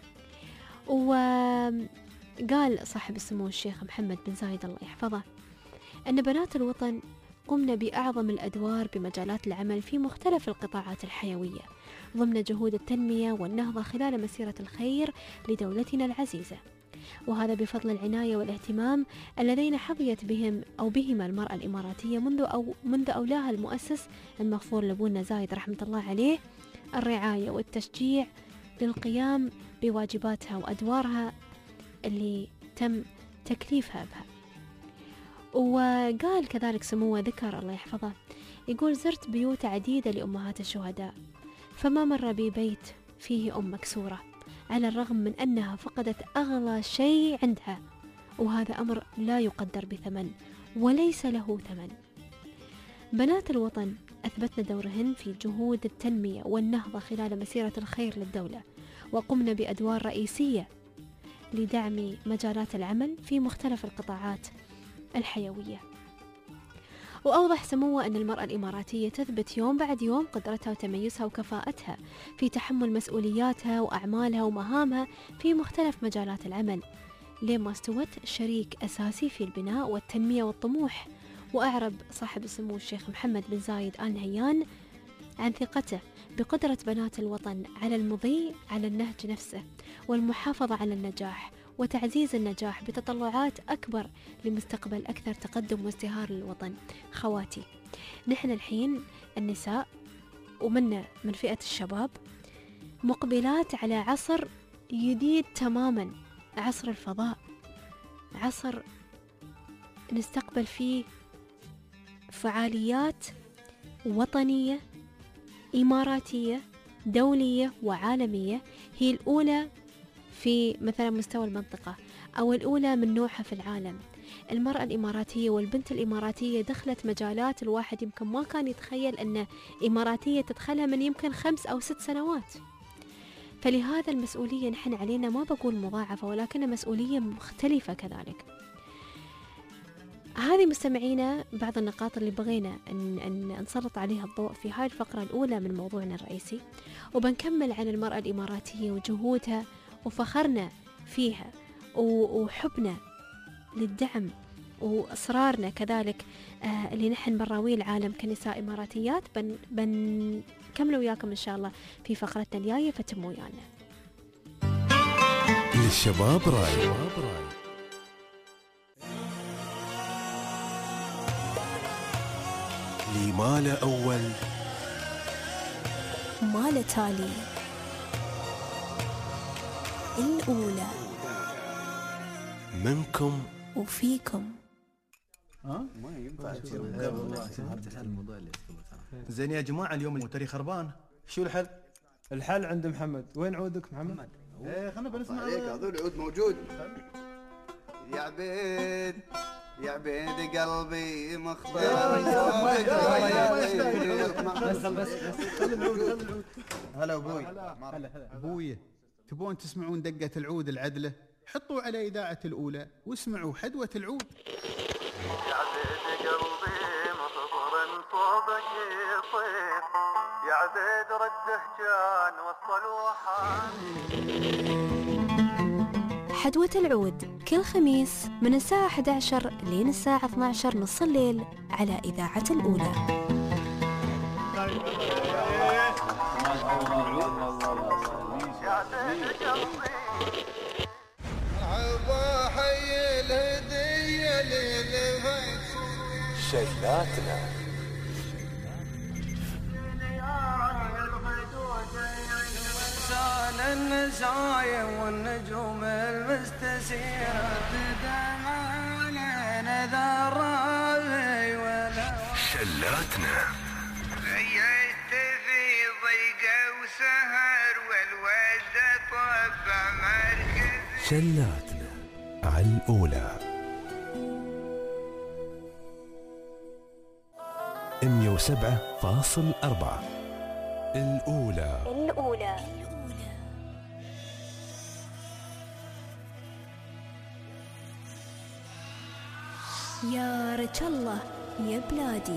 وقال صاحب السمو الشيخ محمد بن زايد الله يحفظه أن بنات الوطن قمنا بأعظم الأدوار بمجالات العمل في مختلف القطاعات الحيوية ضمن جهود التنمية والنهضة خلال مسيرة الخير لدولتنا العزيزة، وهذا بفضل العناية والاهتمام اللذين حظيت بهم أو بهما المرأة الإماراتية منذ أو منذ أولاها المؤسس المغفور لأبونا زايد رحمة الله عليه الرعاية والتشجيع للقيام بواجباتها وأدوارها اللي تم تكليفها بها. وقال كذلك سموه ذكر الله يحفظه يقول زرت بيوت عديدة لأمهات الشهداء، فما مر بي بيت فيه أم مكسورة على الرغم من أنها فقدت أغلى شيء عندها، وهذا أمر لا يقدر بثمن وليس له ثمن. بنات الوطن أثبتن دورهن في جهود التنمية والنهضة خلال مسيرة الخير للدولة، وقمنا بأدوار رئيسية لدعم مجالات العمل في مختلف القطاعات الحيوية. وأوضح سموه أن المرأة الإماراتية تثبت يوم بعد يوم قدرتها وتميزها وكفاءتها في تحمل مسؤولياتها وأعمالها ومهامها في مختلف مجالات العمل، لما استوت شريك أساسي في البناء والتنمية والطموح. وأعرب صاحب السمو الشيخ محمد بن زايد آل نهيان عن ثقته بقدرة بنات الوطن على المضي على النهج نفسه والمحافظة على النجاح وتعزيز النجاح بتطلعات أكبر لمستقبل أكثر تقدم وازدهار للوطن. خواتي نحن الحين النساء ومنا من فئة الشباب مقبلات على عصر جديد تماما، عصر الفضاء، عصر نستقبل فيه فعاليات وطنية إماراتية دولية وعالمية هي الأولى في مثلا مستوى المنطقة أو الأولى من نوعها في العالم. المرأة الإماراتية والبنت الإماراتية دخلت مجالات الواحد يمكن ما كان يتخيل أن إماراتية تدخلها من يمكن خمس أو ست سنوات. فلهذا المسؤولية نحن علينا ما بقول مضاعفة ولكن مسؤولية مختلفة كذلك. هذه مستمعينا بعض النقاط اللي بغينا أن, أن نسلط عليها الضوء في هاي الفقرة الأولى من موضوعنا الرئيسي، وبنكمل عن المرأة الإماراتية وجهودها وفخرنا فيها وحبنا للدعم وإصرارنا كذلك آه اللي نحن براوي العالم كنساء إماراتيات. بن نكمل وياكم إن شاء الله في فقرتنا الجاية، فتموا ويانا. للشباب راي. لي ما له أول ما له تالي، الأولى منكم وفيكم. ها؟ ما ينفع زين يا جماعة، اليوم الموتري خربان، شو الحل؟ الحل عند محمد. وين عودك محمد؟ ايه خلنا بنسمع عليك، هذول العود موجود. يا عبيد يا عبيد قلبي مخبر. بس بس خلي العود خلي العود. هلا ابوي. هلا ابوي، تبون تسمعون دقة العود العدلة؟ حطوا على إذاعة الأولى واسمعوا حدوة العود. يا عبيد قلبي مخبر صوبك يصير، يا عبيد رده كان وصل وحان. حدوة العود كل خميس من الساعة إحدى عشر لين الساعة اثنا عشر نص الليل على إذاعة الأولى. شيلاتنا. سال النسايم والنجوم المستسيرة تدمع علينا ذا الربيع ولا شلاتنا. عيشت في ضيقة وسهر والوجد طبع مركز. شلاتنا على الأولى مية وسبعة فاصل أربعة. الأولى الأولى يا رجل الله يا بلادي.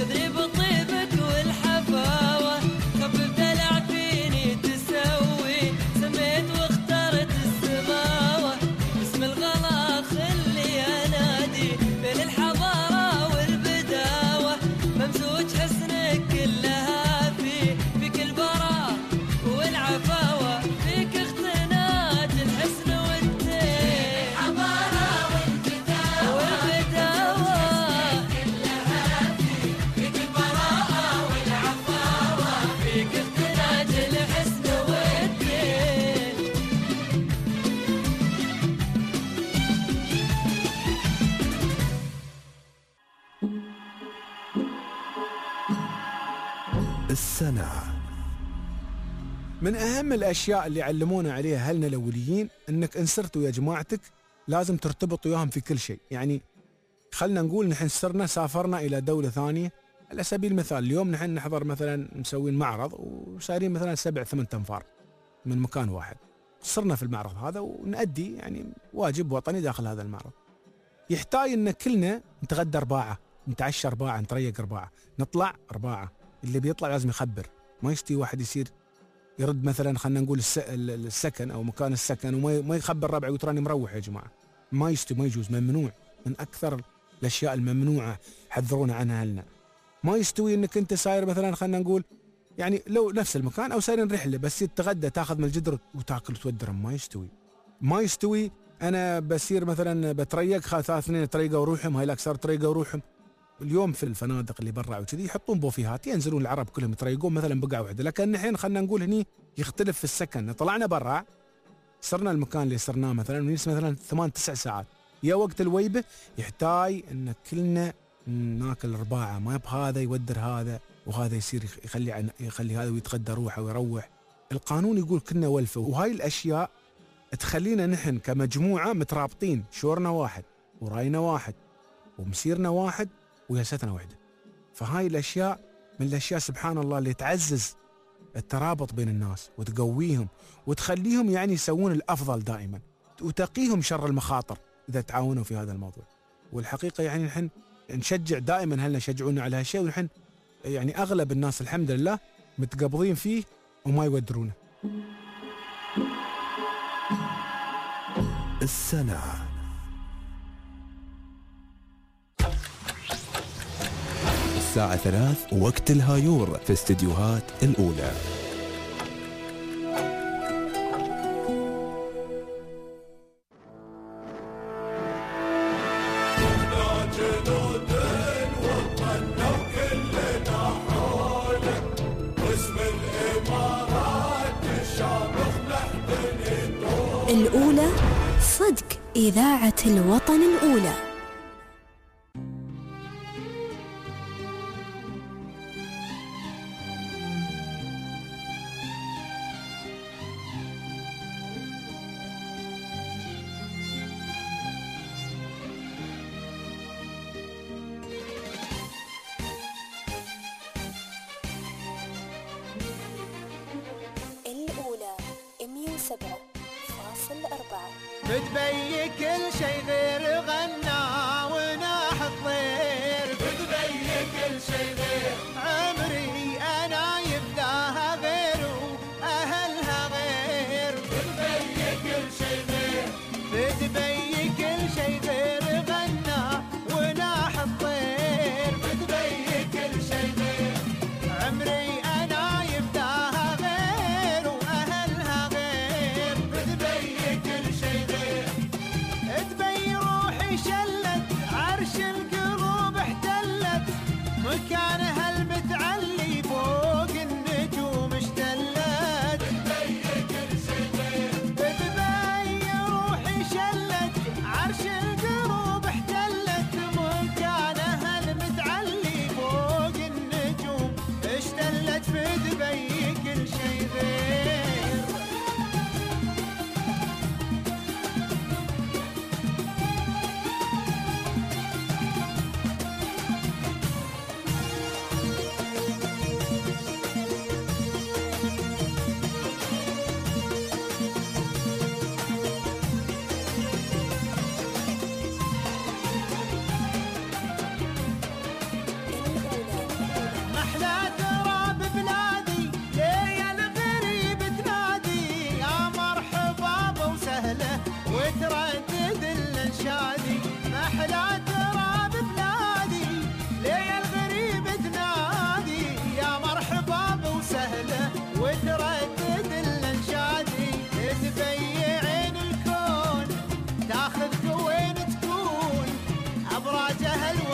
خذني بطيبك والحفاوة خفف دلع فيني تسوي سميت واخترت السماوة اسم الغلا خلي أنادي بين الحضارة والبداوة ممزوج حسنك كلها في فيك البراء والعفاوة فيك اختناج الحسن والدين الحضارة والبداوة والبداوة كلها في فيك البراء والعفاوة فيك اختناج الحسن والدين. السنة. من أهم الأشياء اللي علمونا عليها أهلنا الأوليين أنك إن سرت ويا جماعتك لازم ترتبط وياهم في كل شيء. يعني خلنا نقول نحن سرنا سافرنا إلى دولة ثانية على سبيل المثال اليوم نحن نحضر مثلا مسوين معرض وسايرين مثلا سبع ثمان تنفار من مكان واحد، صرنا في المعرض هذا ونأدي يعني واجب وطني داخل هذا المعرض. يحتاج أن كلنا نتغدى أرباعة، نتعشى أرباعة، نتريق أرباعة، نطلع أرباعة. اللي بيطلع لازم يخبر، ما يشتي واحد يصير يرد مثلا خلينا نقول السكن او مكان السكن وما ما يخبر ربعه يقول تراني مروح يا جماعه. ما يستوي، ما يجوز، ممنوع، من اكثر الاشياء الممنوعه حذرونا عنها لنا. ما يستوي انك انت ساير مثلا خلينا نقول يعني لو نفس المكان او سايرين رحله بس تتغدى تاخذ من الجدر وتاكل وتودرم، ما يستوي. ما يستوي انا بصير مثلا بتريق ثلاث اثنين تريقه وروحهم، هاي الاكثر تريقه وروحهم. اليوم في الفنادق اللي برا وكذي يحطون بوفيهات ينزلون العرب كلهم يتريقون مثلا بقعه واحده، لكن الحين خلينا نقول هني يختلف في السكن. طلعنا برا صرنا المكان اللي صرناه مثلا ونجلس مثلا ثمان تسع ساعات، يا وقت الويبه يحتاج ان كلنا ناكل ارباعه، ما يبقى هذا يودر هذا وهذا يصير يخلي عن يخلي هذا ويتغدى روحه ويروح. القانون يقول كلنا ولفه، وهاي الاشياء تخلينا نحن كمجموعه مترابطين، شورنا واحد وراينا واحد ومسيرنا واحد وياستنا واحدة. فهاي الأشياء من الأشياء سبحان الله اللي تعزز الترابط بين الناس وتقويهم وتخليهم يعني يسوون الأفضل دائما وتقيهم شر المخاطر إذا تعاونوا في هذا الموضوع. والحقيقة يعني نحن نشجع دائما هلنا يشجعونا على هالشيء، ونحن يعني أغلب الناس الحمد لله متقبضين فيه وما يودرونه. السنة. الساعة ثلاث وقت الهايور في استديوهات الأولى. الأولى صدق إذاعة الوطن الأولى. الأولى مية وسبعة فاصل أربعة. بدبي كل شي غير غنى وناح الطير، بدبي كل شي غير عمري أنا يبداها غير وأهلها غير، بدبي كل شي غير بدبي كل شي غير غنى وناح الطير، بدبي كل شي غير عمري أنا يبداها غير وأهلها غير، بدبي كل شي غير دبي روح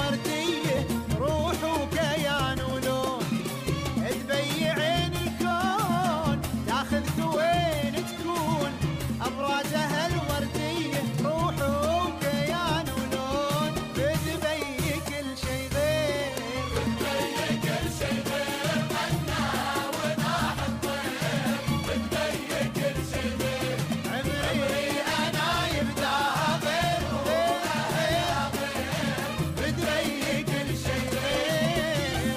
الوردية روح وكيان ولون، تبيعين الكون تاخذك وين تكون، أبرازها الوردية روح وكيان ولون، بتبي كل شي غير، بتبي كل شي غير، غنى وناح الطير، بتبي كل شي غير، عمري أنا يبداها غير غير غير، بتبي كل شي غير.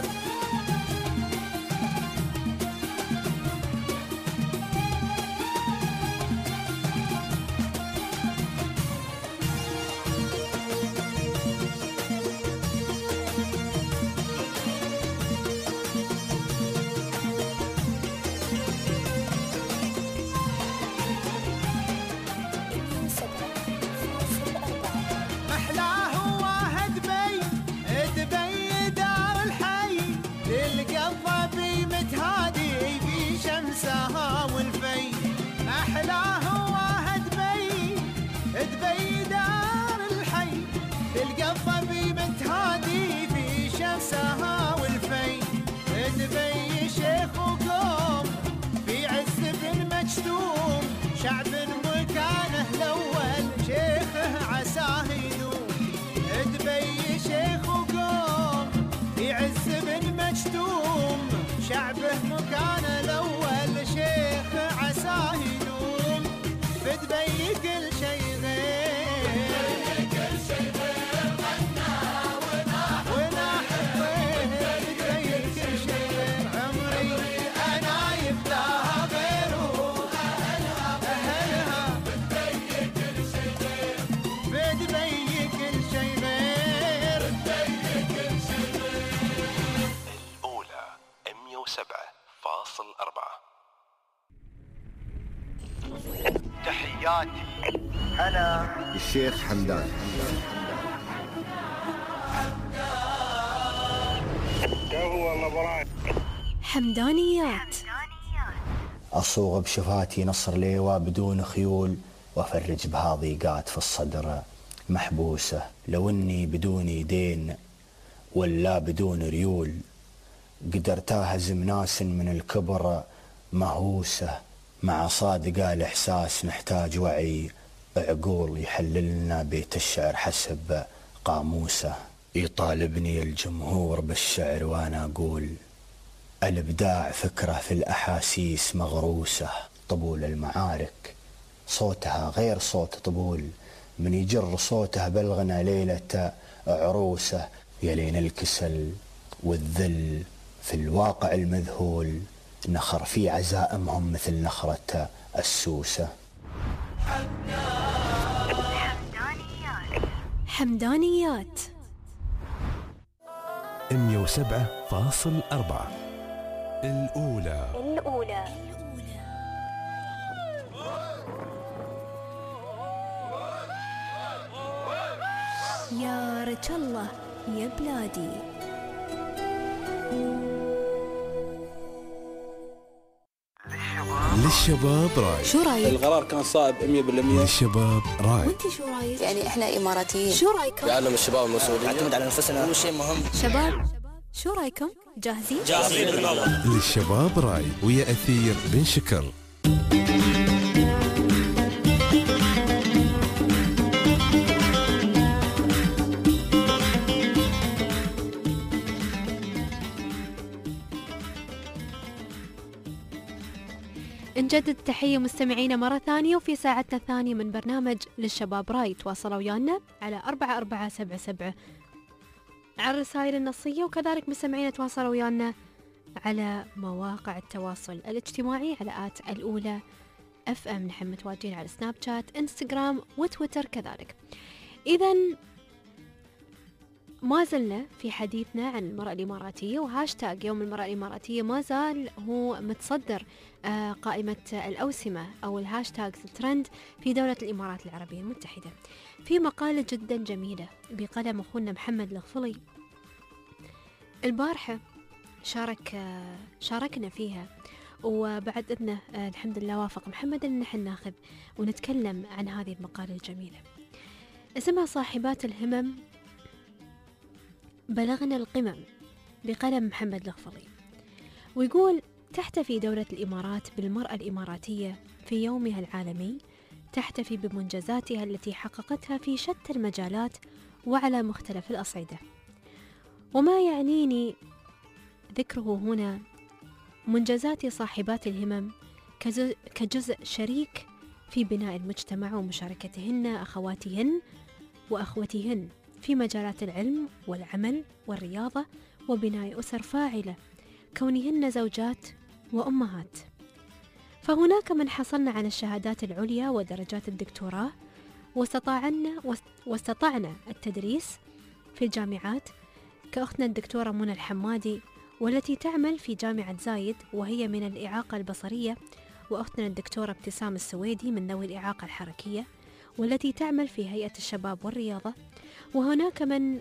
محلاه واحد بي دبي دار الحي، للقضة بمتهادي في شمسها والفي، محلاه واحد بي دبي دار الحي، للقضة بمتهادي في شمسها والفي، دبي شيخ وقوم في عز بن مجتوم، شعب مكانه الأول شيخه عساه يدوم، دبي شيخ وقوم في عز بن مجتوم، شعبه مكانه الأول شيخه عساه يدوم، بدبي كل شي غير، كل شي غير، غنى وناح وناح الطير، بدبي كل شي غير، عمري أنا يبداها غير وأهلها أهلها، بدبي كل شي غير، بدبي كل شي غير، بدبي كل شي غير. الأولى مية وسبعة فاصل أربعة. تحياتي هلا الشيخ حمدان. حمدانيات. أصوغ بشفاتي نصر ليوى بدون خيول، وأفرج بها ضيقات في الصدر محبوسة، لو إني بدون يدين ولا بدون ريول، قدرت أهزم ناس من الكبر مهوسة، مع صادقة الإحساس نحتاج وعي عقول، يحللنا بيت الشعر حسب قاموسه، يطالبني الجمهور بالشعر وأنا أقول الإبداع فكرة في الأحاسيس مغروسة، طبول المعارك صوتها غير صوت طبول، من يجر صوته بالغنى ليلة عروسة، يلين الكسل والذل في الواقع المذهول، نخر في عزائمهم مثل نخرة السوسة. حمدانيات. مية وسبعة فاصل أربعة. الأولى الأولى يا رج الله يا بلادي. للشباب راي. شو رايك؟ القرار كان صائب مية بالمية. للشباب راي. وانت شو رايك؟ يعني احنا اماراتيين، شو رايكم؟ يعلم الشباب المسؤولين، نعتمد على نفسنا، هو شيء مهم. شباب شو رايكم؟ جاهزين؟ جاهزين بالله. للشباب راي ويا أثير بن شكر. نجدد التحية مستمعينا مرة ثانية، وفي ساعتنا الثانية من برنامج للشباب راي. تواصلوا ويانا على أربعة أربعة سبعة سبعة على الرسائل النصية، وكذلك مستمعينا تواصلوا ويانا على مواقع التواصل الاجتماعي على آت الأولى اف ام. نحن متواجدين على سناب شات، انستغرام وتويتر كذلك. إذن ما زلنا في حديثنا عن المرأة الإماراتية، وهاشتاج يوم المرأة الإماراتية ما زال هو متصدر قائمة الأوسمة أو الهاشتاج الترند في دولة الإمارات العربية المتحدة. في مقالة جدا جميلة بقلم أخونا محمد الغفلي البارحة شارك شاركنا فيها، وبعد إذنه الحمد لله وافق محمد أن نحن ناخذ ونتكلم عن هذه المقالة الجميلة. اسمها صاحبات الهمم بلغنا القمم بقلم محمد الغفلي، ويقول: تحتفي دولة الإمارات بالمرأة الإماراتية في يومها العالمي، تحتفي بمنجزاتها التي حققتها في شتى المجالات وعلى مختلف الأصعدة. وما يعنيني ذكره هنا منجزات صاحبات الهمم كجزء شريك في بناء المجتمع ومشاركتهن أخواتهن وأخوتهن في مجالات العلم والعمل والرياضة وبناء أسر فاعلة، كونهن زوجات وأمهات. فهناك من حصلن على الشهادات العليا ودرجات الدكتوراه واستطعنا واستطعنا التدريس في الجامعات، كأختنا الدكتورة منى الحمادي والتي تعمل في جامعة زايد وهي من الإعاقة البصرية، وأختنا الدكتورة ابتسام السويدي من ذوي الإعاقة الحركية والتي تعمل في هيئة الشباب والرياضة. وهناك من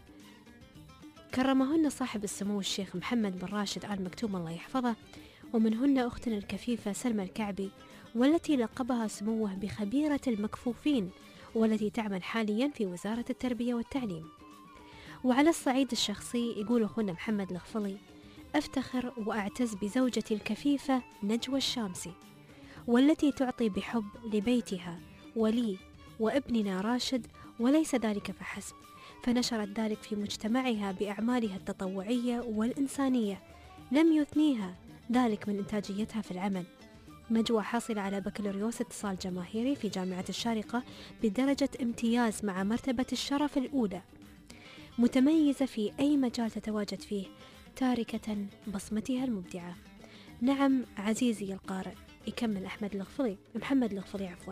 كرمهن صاحب السمو الشيخ محمد بن راشد آل مكتوم الله يحفظه، ومنهن أختنا الكفيفة سلمى الكعبي والتي لقبها سموه بخبيرة المكفوفين، والتي تعمل حاليا في وزارة التربية والتعليم. وعلى الصعيد الشخصي يقول أخونا محمد الغفلي: أفتخر وأعتز بزوجتي الكفيفة نجوى الشامسي، والتي تعطي بحب لبيتها ولي وابننا راشد، وليس ذلك فحسب، فنشرت ذلك في مجتمعها بأعمالها التطوعية والإنسانية، لم يثنيها ذلك من إنتاجيتها في العمل. نجوى حاصلة على بكالوريوس اتصال جماهيري في جامعة الشارقة بدرجة امتياز مع مرتبة الشرف الأولى، متميزة في أي مجال تتواجد فيه، تاركة بصمتها المبدعة. نعم عزيزي القارئ، يكمل أحمد الغفلي محمد الغفلي عفوا: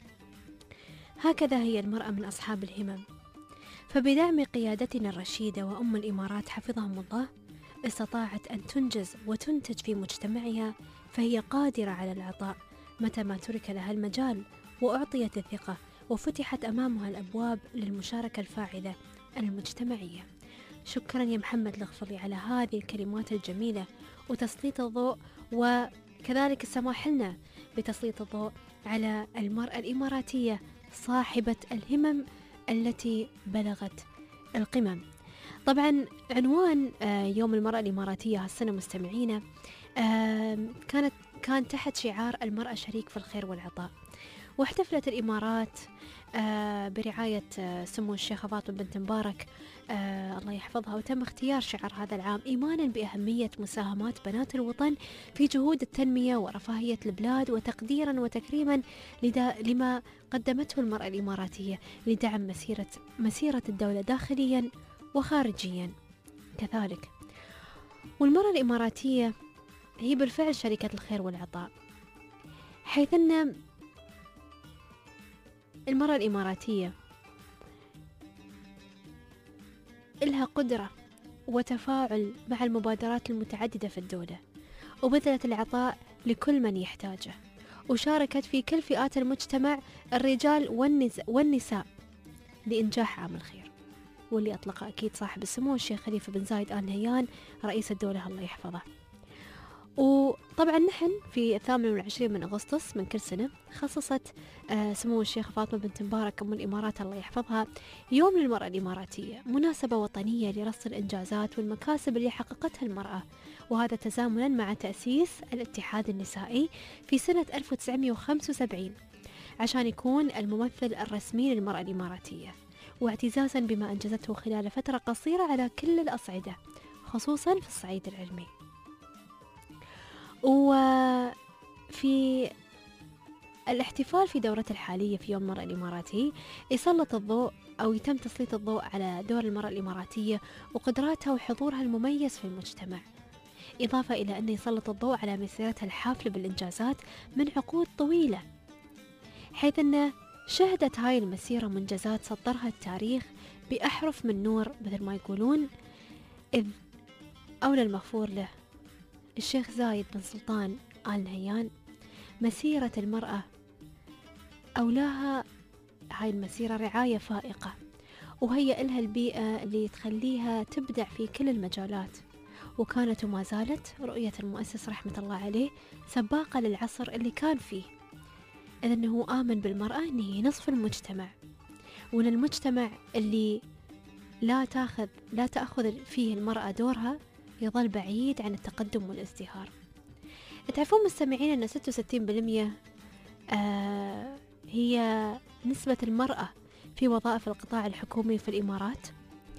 هكذا هي المرأة من أصحاب الهمم، فبدعم قيادتنا الرشيدة وأم الإمارات حفظهم الله استطاعت أن تنجز وتنتج في مجتمعها، فهي قادرة على العطاء متى ما ترك لها المجال وأعطيت الثقة وفتحت أمامها الأبواب للمشاركة الفاعلة المجتمعية. شكرا يا محمد الغفلي على هذه الكلمات الجميلة وتسليط الضوء، وكذلك السماح لنا بتسليط الضوء على المرأة الإماراتية صاحبة الهمم التي بلغت القمم. طبعا عنوان يوم المرأة الإماراتية هالسنة مستمعينا كانت كان تحت شعار المرأة شريك في الخير والعطاء، واحتفلت الإمارات برعاية سمو الشيخة فاطمة بنت مبارك الله يحفظها، وتم اختيار شعار هذا العام إيمانا بأهمية مساهمات بنات الوطن في جهود التنمية ورفاهية البلاد، وتقديرا وتكريما لما قدمته المرأة الإماراتية لدعم مسيرة مسيرة الدولة داخليا وخارجيا كذلك. والمرأة الإماراتية هي بالفعل شركة الخير والعطاء، حيث أن المرأة الإماراتية لها قدرة وتفاعل مع المبادرات المتعددة في الدولة، وبذلت العطاء لكل من يحتاجه، وشاركت في كل فئات المجتمع الرجال والنساء لإنجاح عام الخير، واللي أطلقه أكيد صاحب السمو الشيخ خليفة بن زايد آل نهيان رئيس الدولة الله يحفظه. وطبعا نحن في الثامن والعشرين من أغسطس من كل سنة خصصت سمو الشيخ فاطمة بنت مبارك أم الإمارات الله يحفظها يوم للمرأة الإماراتية، مناسبة وطنية لرصد الإنجازات والمكاسب اللي حققتها المرأة، وهذا تزامنا مع تأسيس الاتحاد النسائي في سنة ألف وتسعمائة وخمسة وسبعين عشان يكون الممثل الرسمي للمرأة الإماراتية، واعتزازا بما أنجزته خلال فترة قصيرة على كل الأصعدة خصوصا في الصعيد العلمي. وفي الاحتفال في دورته الحالية في يوم المرأة الإماراتي يسلط الضوء أو يتم تسليط الضوء على دور المرأة الإماراتية وقدراتها وحضورها المميز في المجتمع، إضافة إلى أن يسلط الضوء على مسيرتها الحافلة بالإنجازات من عقود طويلة، حيث أن شهدت هاي المسيرة منجزات سطرها التاريخ بأحرف من نور مثل ما يقولون، إذ أولى المغفور له الشيخ زايد بن سلطان آل نهيان مسيرة المرأة أولاها هاي المسيرة رعاية فائقة، وهي إلها البيئة اللي تخليها تبدع في كل المجالات، وكانت وما زالت رؤية المؤسس رحمة الله عليه سباقة للعصر اللي كان فيه، إذ أنه آمن بالمرأة أن هي نصف المجتمع، وأن المجتمع اللي لا تاخذ لا تأخذ فيه المرأة دورها يظل بعيد عن التقدم والازدهار. تعرفون مستمعين أن ستة وستين بالمئة آه هي نسبة المرأة في وظائف القطاع الحكومي في الإمارات،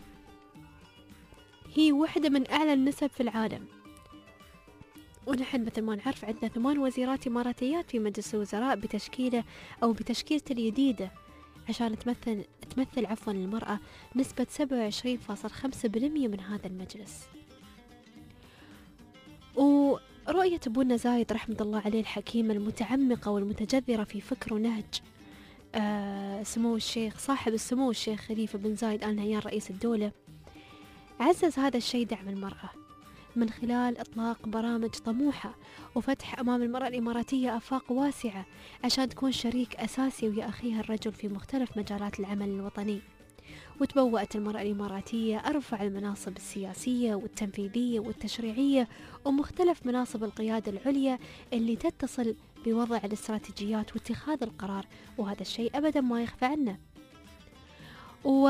هي واحدة من أعلى النسب في العالم. ونحن مثل ما نعرف عندنا ثمان وزيرات إماراتيات في مجلس الوزراء بتشكيله أو بتشكيلته الجديدة عشان تمثل تمثل عفوا المرأة نسبة سبعة وعشرين فاصلة خمسة بالمئة من هذا المجلس. ورؤية أبونا زايد رحمة الله عليه الحكيمة المتعمقة والمتجذرة في فكر ونهج آه سمو الشيخ صاحب السمو الشيخ خليفة بن زايد آل نهيان رئيس الدولة عزز هذا الشيء دعم المرأة من خلال إطلاق برامج طموحة وفتح أمام المرأة الإماراتية آفاق واسعة عشان تكون شريك أساسي ويا أخيها الرجل في مختلف مجالات العمل الوطني. وتبوأت المرأة الإماراتية أرفع المناصب السياسية والتنفيذية والتشريعية ومختلف مناصب القيادة العليا اللي تتصل بوضع الاستراتيجيات واتخاذ القرار، وهذا الشيء أبدا ما يخفى عنه. و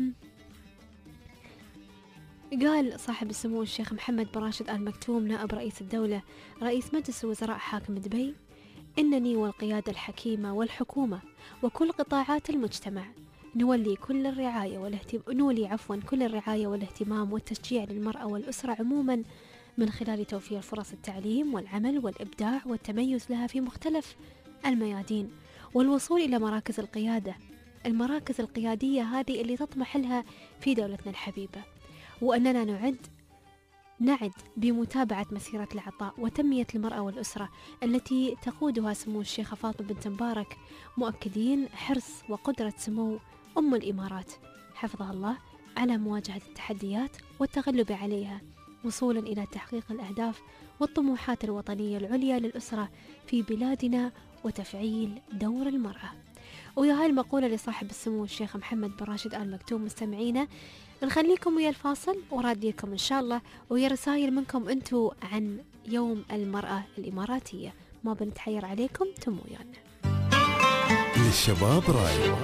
قال صاحب السمو الشيخ محمد بن راشد آل مكتوم نائب رئيس الدولة رئيس مجلس الوزراء حاكم دبي: إنني والقيادة الحكيمة والحكومة وكل قطاعات المجتمع نولي كل الرعاية والاهتمام نولي عفوا كل الرعاية والاهتمام والتشجيع للمرأة والأسرة عموما من خلال توفير فرص التعليم والعمل والإبداع والتميز لها في مختلف الميادين والوصول إلى مراكز القيادة، المراكز القيادية هذه اللي تطمح لها في دولتنا الحبيبة. وأننا نعد نعد بمتابعة مسيرة العطاء وتنمية المرأة والأسرة التي تقودها سمو الشيخة فاطمة بنت مبارك، مؤكدين حرص وقدرة سمو أم الإمارات حفظها الله على مواجهة التحديات والتغلب عليها وصولا إلى تحقيق الأهداف والطموحات الوطنية العليا للأسرة في بلادنا وتفعيل دور المرأة. ويا هاي المقولة لصاحب السمو الشيخ محمد بن راشد آل مكتوم مستمعينا نخليكم ويا الفاصل وراديكم إن شاء الله ويا رسائل منكم أنتوا عن يوم المرأة الإماراتية. ما بنتحير عليكم، تم ويانا. للشباب راي.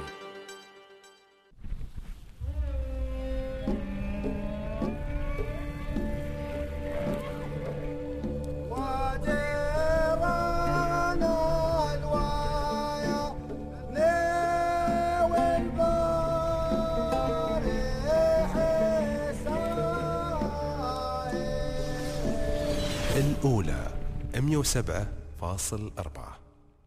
الأولى مئة وسبعة فاصلة أربعة.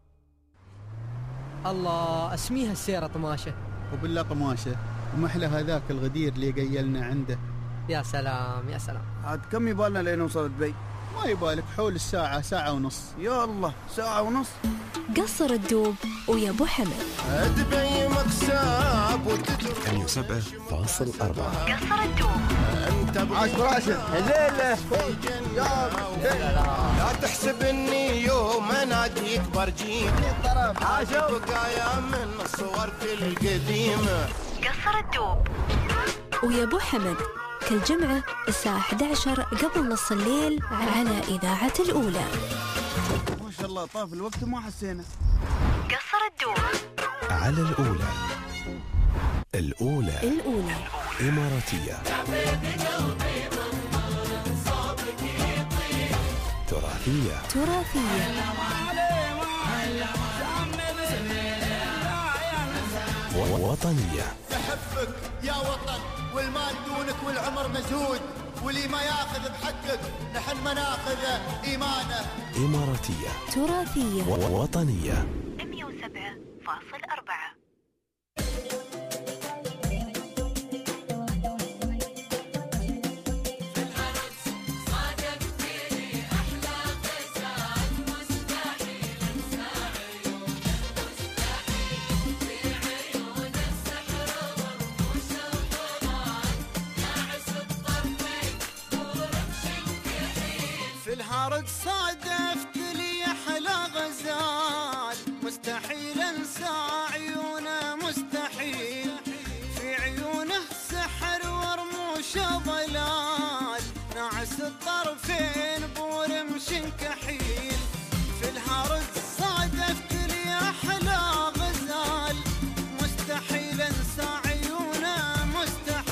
الله اسميها السيرة طماشة. وبالله طماشة ومحلى هذاك الغدير اللي قيلنا عنده. يا سلام يا سلام. عاد كم يبالنا لين نوصل دبي؟ ما يبالك حول الساعة، ساعة ونص. يا الله ساعة ونص. قصر الدوب ويا ابو حمد. دبي مكسب وتجر. مئة وسبعة فاصلة أربعة. قصر الدوب. انت عاش براشد. الليلة لا تحسب اني يوم اناديك برجيك. عاشوا بقايا من الصور القديمة. قصر الدوب ويا ابو حمد كل جمعة الساعة إحدى عشر قبل نص الليل على إذاعة الأولى. ما شاء الله طاف الوقت وما حسينا. قصر الدوب على الأولى. الأولى الأولى إماراتية تراثية تراثية ووطنية. يحبك يا وطن والمال دونك والعمر مزهود واللي ما ياخذ بحقك نحن ما ناخذه إيمانه. إماراتية تراثية ووطنية. مئة وسبعة فاصلة أربعة. في الهرج صادفت لي أحلى غزال مستحيل أنسى عيونه مستحيل في عيونه سحر ورموش ضلال نعس الطرفين بورمش كحيل. في الهرج صادفت لي أحلى غزال مستحيل أنسى عيونه مستحيل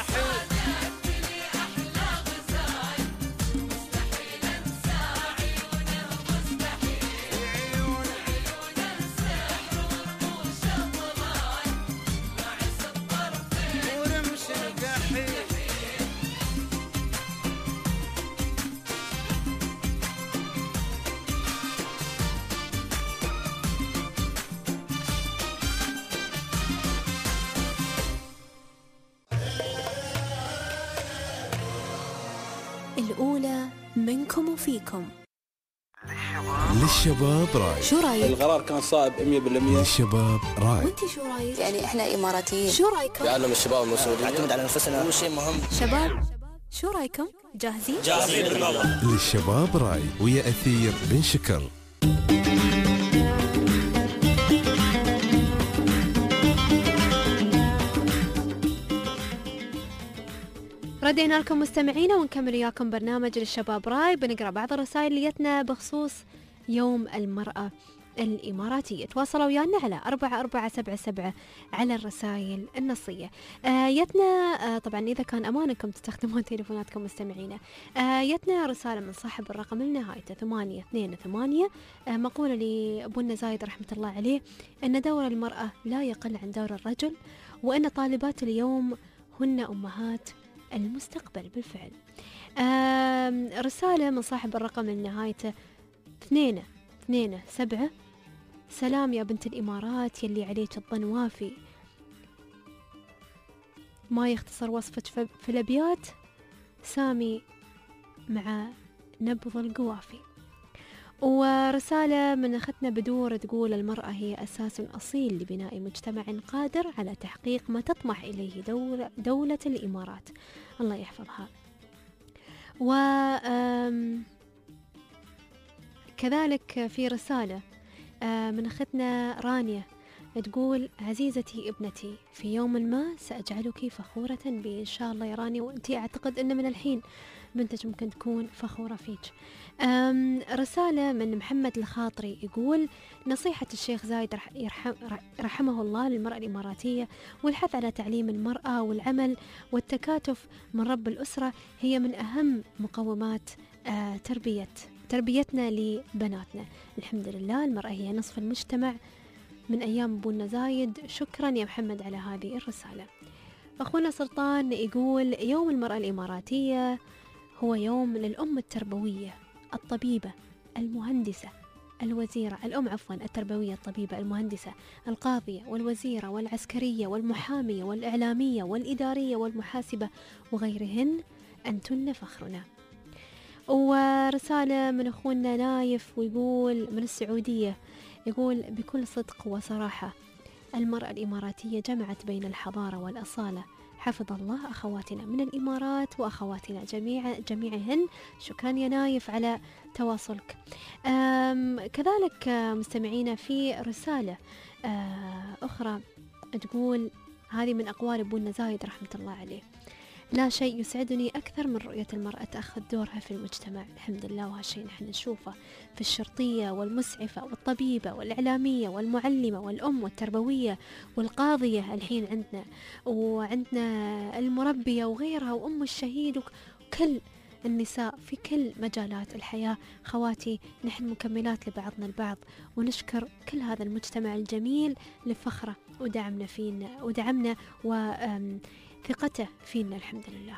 مستحيل الأولى منكم وفيكم. للشباب راي. شو رايك؟ القرار كان صائب مية بالمية. للشباب راي. وانتي شو رايك؟ يعني احنا اماراتيين. شو رايكم؟ يعلم الشباب المسؤولين نعتمد على نفسنا، هو شيء مهم. شباب شو رايكم؟ جاهزين؟ جاهزين بالله. للشباب راي ويا أثير بن شكر. ردينا لكم مستمعينا ونكمل وياكم برنامج للشباب راي. بنقرأ بعض الرسائل اللي جتنا بخصوص يوم المرأة الإماراتية. تواصلوا ويانا على أربعة أربعة سبعة سبعة على الرسائل النصية. آه يتنا آه طبعا إذا كان أمانكم تستخدمون تليفوناتكم مستمعينا. آه يتنا رسالة من صاحب الرقم النهايته ثمانية اثنين ثمانية. آه مقولة لأبونا زايد رحمة الله عليه أن دور المرأة لا يقل عن دور الرجل، وأن طالبات اليوم هن أمهات المستقبل. بالفعل. آه رسالة من صاحب الرقم النهايته اثنين اثنين سبعة. سلام يا بنت الإمارات يلي عليك الظن وافي، ما يختصر وصفك في الأبيات، سامي مع نبض القوافي. ورسالة من أختنا بدور تقول المرأة هي أساس أصيل لبناء مجتمع قادر على تحقيق ما تطمح إليه دولة, دولة الإمارات، الله يحفظها. و كذلك في رسالة من أختنا رانيا تقول عزيزتي ابنتي في يوم ما سأجعلك فخورة بي. إن شاء الله يا رانيا، وأنتي أعتقد أن من الحين بنتك ممكن تكون فخورة فيك. رسالة من محمد الخاطري يقول نصيحة الشيخ زايد يرحم رحمه الله للمرأة الإماراتية والحث على تعليم المرأة والعمل والتكاتف من رب الأسرة هي من أهم مقومات تربية تربيتنا لبناتنا. الحمد لله المرأة هي نصف المجتمع من أيام أبونا زايد. شكرا يا محمد على هذه الرسالة. أخونا سلطان يقول يوم المرأة الإماراتية هو يوم للأم التربوية الطبيبة المهندسة الوزيرة الأم عفوا التربوية الطبيبة المهندسة القاضية والوزيرة والعسكرية والمحامية والإعلامية والإدارية والمحاسبة وغيرهن، أنتن فخرنا. ورسالة من أخونا نايف ويقول من السعودية يقول بكل صدق وصراحة المرأة الإماراتية جمعت بين الحضارة والأصالة، حفظ الله أخواتنا من الإمارات وأخواتنا جميع جميعهن. شكرا يا نايف على تواصلك. كذلك مستمعينا في رسالة أخرى تقول هذه من أقوال أبونا زايد رحمة الله عليه: لا شيء يسعدني أكثر من رؤية المرأة تأخذ دورها في المجتمع. الحمد لله، وهالشيء نحن نشوفه في الشرطية والمسعفة والطبيبة والإعلامية والمعلمة والأم والتربوية والقاضية الحين عندنا، وعندنا المربية وغيرها وأم الشهيد، وكل النساء في كل مجالات الحياة. خواتي نحن مكملات لبعضنا البعض، ونشكر كل هذا المجتمع الجميل لفخره ودعمنا فينا ودعمنا وثقته فينا الحمد لله.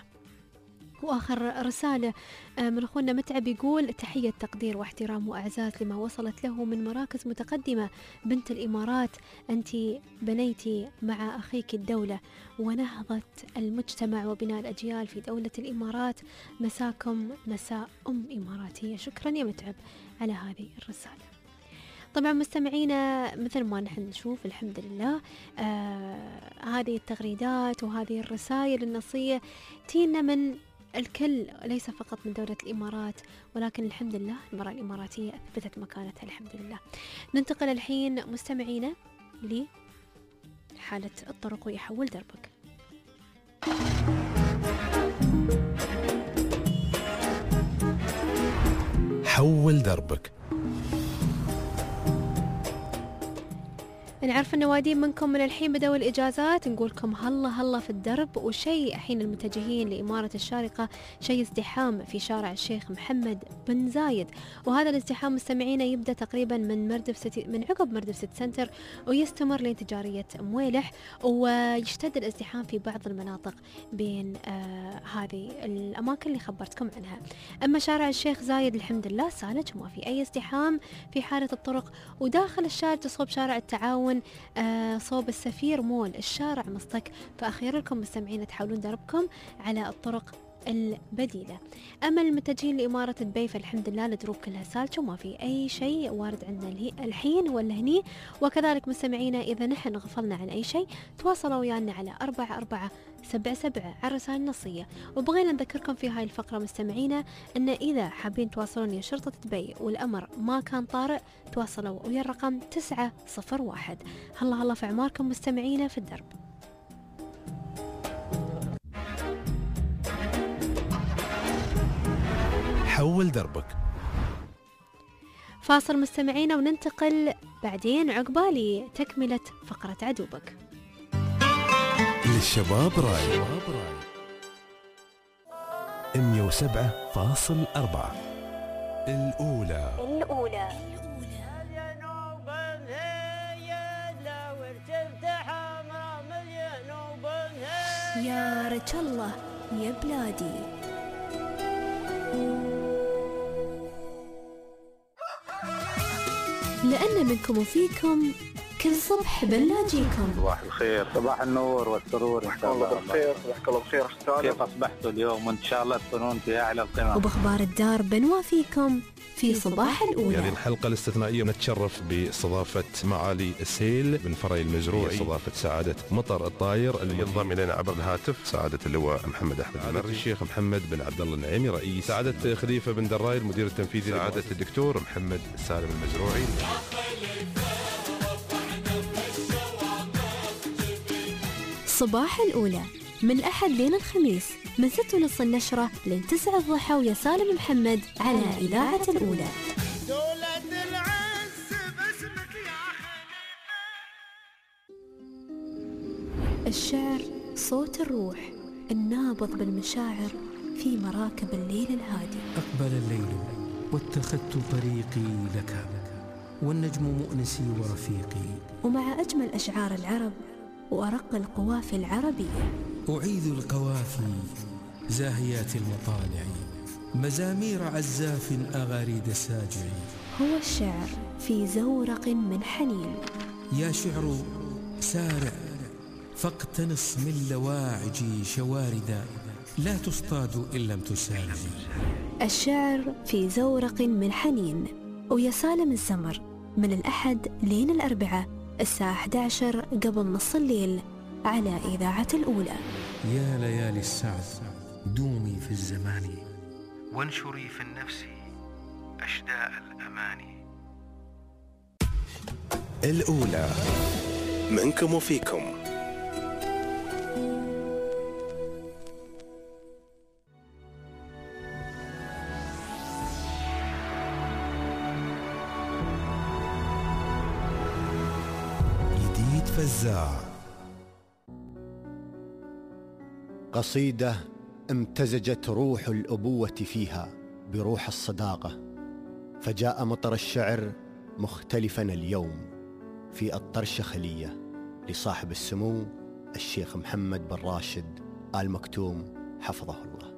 وآخر رسالة من أخونا متعب يقول تحية تقدير واحترام وأعزاز لما وصلت له من مراكز متقدمة بنت الإمارات، أنت بنيتي مع أخيك الدولة ونهضة المجتمع وبناء الأجيال في دولة الإمارات. مساكم مساء أم إماراتية. شكرا يا متعب على هذه الرسالة. طبعا مستمعينا مثل ما نحن نشوف الحمد لله آه هذه التغريدات وهذه الرسائل النصية تينا من الكل، ليس فقط من دولة الإمارات، ولكن الحمد لله المرأة الإماراتية أثبتت مكانتها الحمد لله. ننتقل الحين مستمعينا لحالة الطرق ويحول دربك. حول دربك. نعرف النوادين منكم من الحين بدأوا الإجازات، نقولكم هلا هلا في الدرب. وشيء الحين المتجهين لإمارة الشارقة شيء ازدحام في شارع الشيخ محمد بن زايد، وهذا الازدحام مستمعينا يبدأ تقريبا من مردف سيتي، من عقب مردف سيتي سنتر ويستمر لين تجارية مويلح، ويشتد الازدحام في بعض المناطق بين آه هذه الأماكن اللي خبرتكم عنها. أما شارع الشيخ زايد الحمد لله سالج وما في أي ازدحام في حالة الطرق، وداخل الشارع تصوب شارع التعاون آه صوب السفير مول الشارع مصطك. فأخيرا لكم مستمعين تحاولون دربكم على الطرق البديلة. أما المتجهين لإمارة دبي فالحمد لله الدروب كلها سالجة وما في أي شيء وارد عندنا الحين ولا هني. وكذلك مستمعينا إذا نحن غفلنا عن أي شيء تواصلوا ويانا على أربعة أربعة سبعة سبعة على الرسائل النصية. وبغينا نذكركم في هاي الفقرة مستمعينا أن إذا حابين تواصلون ويا شرطة دبي والأمر ما كان طارئ تواصلوا ويا الرقم تسعة صفر واحد. هلا هلا في عماركم مستمعينا في الدرب. حول دربك. فاصل مستمعينا وننتقل بعدين عقبة لتكملة فقرة عدوبك. للشباب راي مية وسبعة فاصل أربعة الأولى الأولى يا رجل الله يا بلادي. لأن منكم وفيكم كل صبح بنلاقيكم. صباح الخير، صباح النور والسرور ان شاء الله. صباح الخير، صباحك الله بخير اختار. كيف اصبحتوا اليوم؟ وان شاء الله تكونون في اعلى القمم. وباخبار الدار بنوافيكم في صباح الأولى. هذه الحلقة الاستثنائية نتشرف باستضافة معالي السيل بن فري المزروعي، استضافة سعادة مطر الطاير اللي ينضم إلينا عبر الهاتف سعادة اللواء محمد أحمد، سعادة الشيخ محمد بن عبد الله النعيمي رئيس، سعادة خليفة بن دراي المدير التنفيذي، سعادة الدكتور محمد سالم المزروعي. صباح الأولى من الأحد لين الخميس من ستة ونص النشرة لين تسعة الضحى ويا سالم محمد على إذاعة الأولى. الشعر صوت الروح النابض بالمشاعر في مراكب الليل الهادي. أقبل الليل واتخذت طريقي لك والنجم مؤنسي ورفيقي، ومع أجمل أشعار العرب وأرق القوافي العربية أعيذ القوافي زاهيات المطالع، مزامير عزاف أغاريد الساجع. هو الشعر في زورق من حنين. يا شعر سارع فاقتنص من لواعجي شواردا، لا تصطاد إن لم تسارع. الشعر في زورق من حنين ويا سالم الزمر من الأحد لين الأربعاء الساعة أحد عشر قبل نص الليل على إذاعة الأولى. يا ليالي السعد دومي في الزمان وانشري في النفس أشداء الأماني. الأولى منكم وفيكم. جديد فزاع. قصيدة امتزجت روح الأبوة فيها بروح الصداقة، فجاء مطر الشعر مختلفا اليوم في الطرشة خلية لصاحب السمو الشيخ محمد بن راشد آل مكتوم حفظه الله.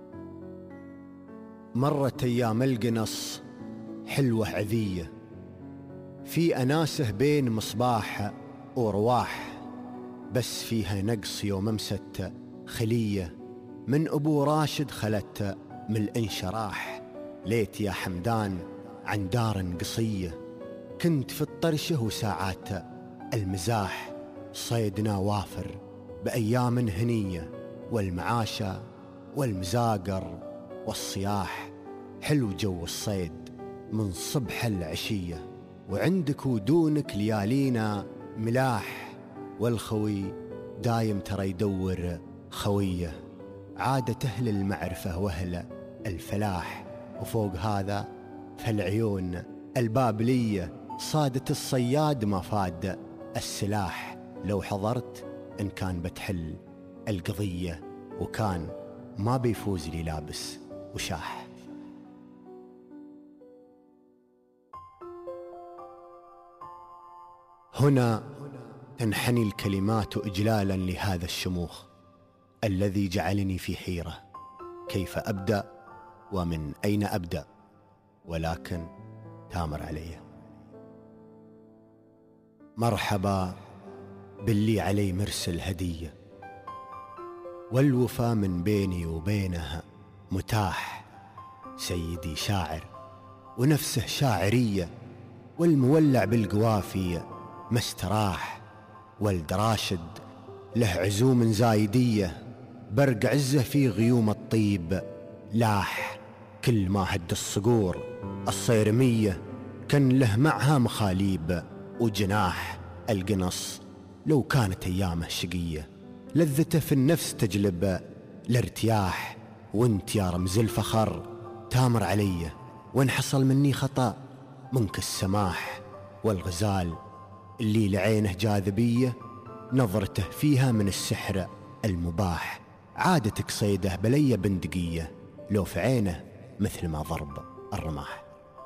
مرت أيام القنص حلوة عذية، في أناسه بين مصباح ورواح، بس فيها نقص يوم امست خلية من أبو راشد خلت من الانشراح. ليت يا حمدان عن دار قصية، كنت في الطرشة وساعات المزاح، صيدنا وافر بأيام هنية، والمعاشة والمزاقر والصياح. حلو جو الصيد من صبح العشية، وعندك ودونك ليالينا ملاح، والخوي دايم ترى يدور خويه، عادة أهل المعرفة وأهل الفلاح. وفوق هذا فالعيون البابلية صادت الصياد ما فاد السلاح لو حضرت إن كان بتحل القضية، وكان ما بيفوز لي لابس وشاح. هنا تنحني الكلمات إجلالا لهذا الشموخ الذي جعلني في حيرة، كيف أبدأ ومن أين أبدأ، ولكن تامر علي. مرحبا باللي علي مرسل هدية، والوفا من بيني وبينها متاح. سيدي شاعر ونفسه شاعرية، والمولع بالقوافية ما استراح. ولد راشد له عزوم زايدية، برق عزه في غيوم الطيب لاح. كل ما هد الصقور الصيرمية كان له معها مخاليب وجناح. القنص لو كانت أيامه شقية، لذته في النفس تجلب الارتياح. وانت يا رمز الفخر تامر علي، وان حصل مني خطأ منك السماح. والغزال اللي لعينه جاذبية، نظرته فيها من السحر المباح. عادتك صيده بلية بندقية، لو في عينه مثل ما ضرب الرماح.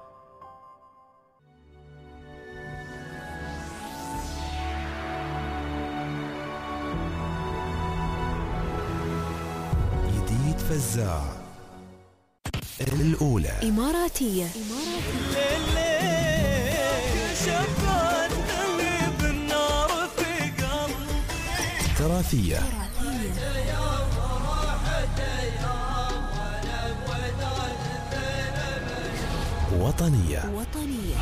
جديد فزاع الأولى إماراتية. تراثية. وطنية. وطنية.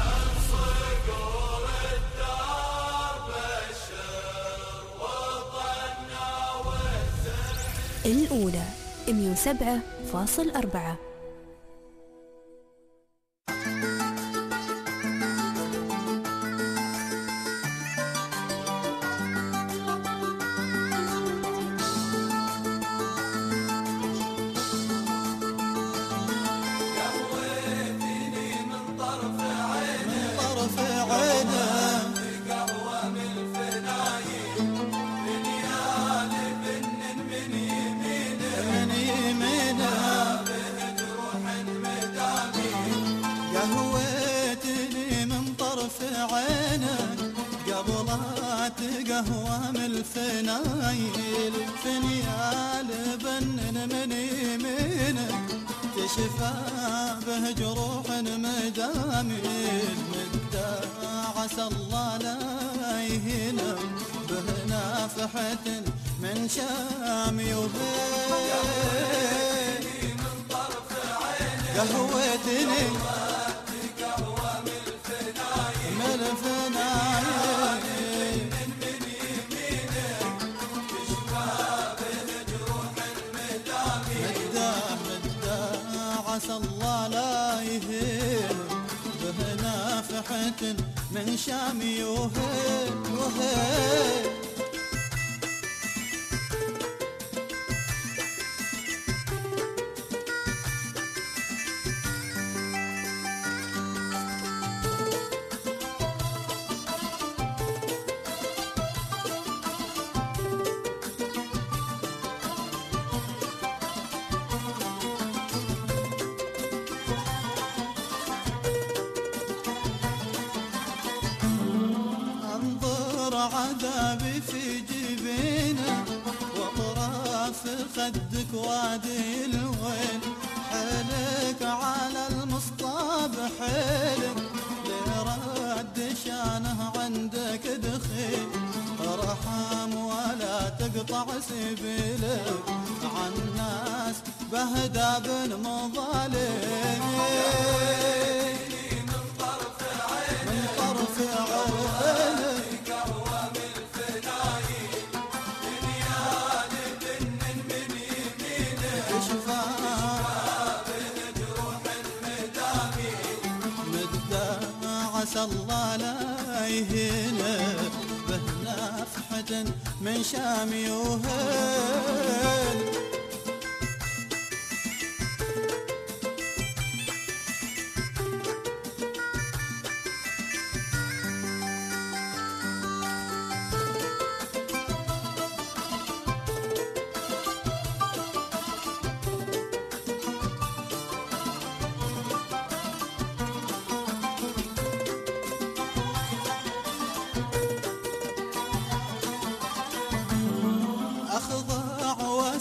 الأولى مية وسبعة فاصل أربعة. قهوة من الفنايل، فنيال بنن من يمينك، تشفى به جروح مداميل. مدى عسى الله لا يهينك، به نافحة من شام يوهين. قهوتني من الفنايل، عسى الله لا يهين، به نافحة من شام يوهين وهين. عذابي في جبينه، واطراف خدك وادي الويل. حيلك على المصطاب حيلك، لرد شانه عندك دخيل. رحم ولا تقطع سبيلك، عن ناس بهدى بن مظالم. من طرف عينك، من طرف عينك، عسى الله لا يهينه، به نافحة من شام يوهين.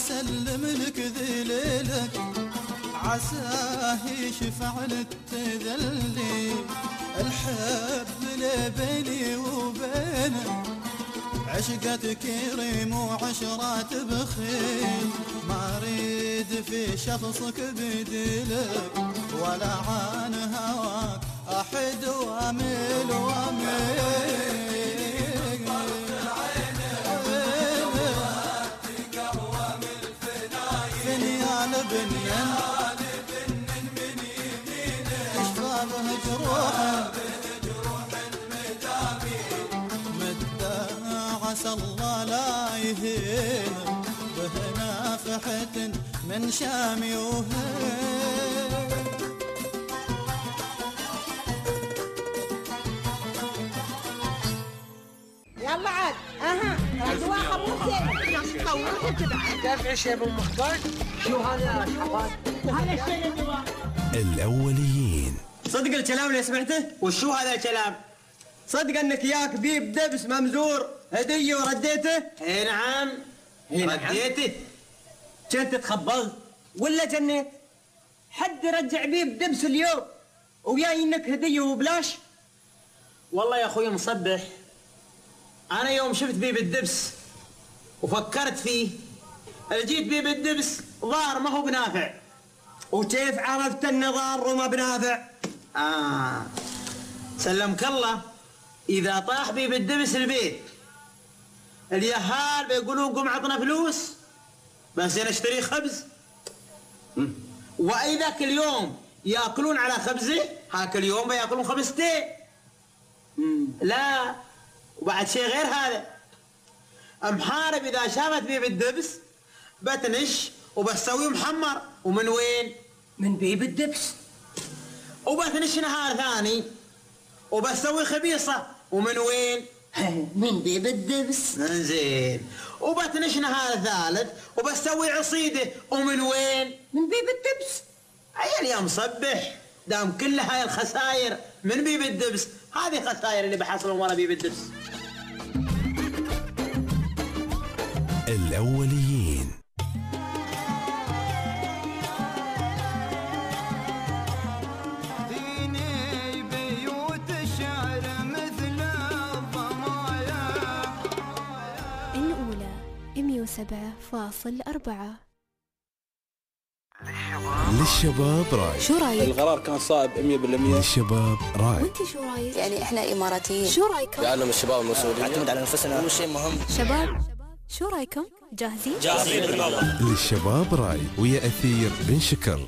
اسلم لك ذليلك عساه يشفع لك تذلي الحب اللي بيني وبينك عشقة كريم وعشرات بخيل ما اريد في شخصك بدلك ولا عن هواك احد واميل واميل فنيان بنيان من يمينه اشفى جروحه عسى الله لا يهين به نافحة من شامي وهين يلا عاد اها اجواء خبوزه خوفت بعد دافع شيء ابو محتاج شو هذا هذا الشيء اللي الأوليين. صدق الكلام اللي سمعته؟ وشو هذا الكلام؟ صدق انك ياك بيب دبس ممزور هديه ورديته؟ اي نعم رديته. كنت تخبلت ولا جنيت؟ حد رجع بيب دبس اليوم وياي انك هديه وبلاش؟ والله يا اخوي مصبح، انا يوم شفت بيب الدبس وفكرت فيه لقيت بيب الدبس ضار ما هو بنافع. وكيف عرفت انه ضار وما بنافع؟ اه سلمك الله، إذا طاح بي بالدبس البيت اليهال بيقولون قم عطنا فلوس بس نشتري خبز، وإذا كل يوم يأكلون على خبزه هاك اليوم بيأكلون خبزتين. لا وبعد شيء غير هذا، محارب إذا شافت بي بالدبس بتنش وبسوي محمر. ومن وين؟ من بي بالدبس. وبتنش نهار ثاني وبسوي خبيصة. ومن وين؟ من بيب الدبس. زين. وبتنش نهار ثالث وبسوي عصيدة. ومن وين؟ من بيب الدبس. عيال يا مصبح، دام كل هاي الخسائر من بيب الدبس، هذه خسائر اللي بحصلهم ورا بيب الدبس. الأوليين. سبعة فاصل أربعة. للشباب راي. شو رايك؟ القرار كان صائب مية بالمية. للشباب راي. وانت شو رايك؟ يعني احنا اماراتيين، شو رايكم؟ يعلم الشباب المسؤولين نعتمد على انفسنا، هو شيء مهم. شباب شو رايكم؟ جاهزين؟ جاهزين بالله. للشباب راي ويا أثير بن شكر.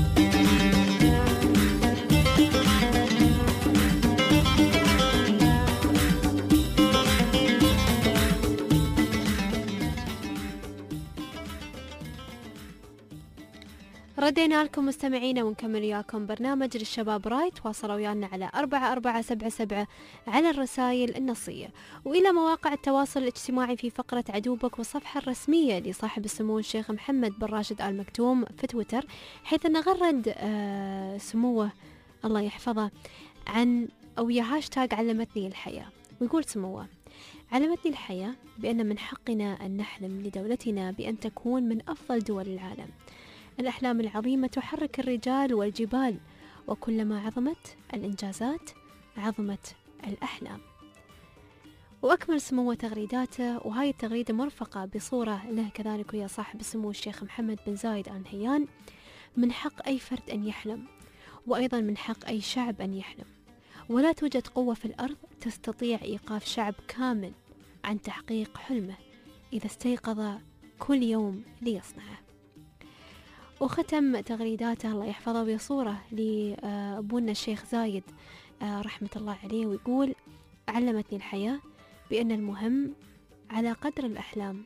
ردينا لكم مستمعينا ونكمل وياكم برنامج للشباب راي. تواصلوا ويانا على أربعة أربعة سبعة سبعة على الرسائل النصية، وإلى مواقع التواصل الاجتماعي في فقرة عدوبك والصفحة الرسمية لصاحب السمو الشيخ محمد بن راشد آل مكتوم في تويتر، حيث أنه غرد آه سموه الله يحفظه عن أو يا هاشتاج علمتني الحياة. ويقول سموه: علمتني الحياة بأن من حقنا أن نحلم لدولتنا بأن تكون من أفضل دول العالم. الأحلام العظيمة تحرك الرجال والجبال، وكلما عظمت الإنجازات عظمت الأحلام. وأكمل سمو تغريداته، وهاي التغريدة مرفقة بصورة له كذلك ويا صاحب السمو الشيخ محمد بن زايد آل نهيان: من حق أي فرد أن يحلم، وأيضا من حق أي شعب أن يحلم، ولا توجد قوة في الأرض تستطيع إيقاف شعب كامل عن تحقيق حلمه إذا استيقظ كل يوم ليصنعه. وختم تغريداته الله يحفظه بصورة لأبونا الشيخ زايد رحمة الله عليه، ويقول: علمتني الحياة بأن المهم على قدر الأحلام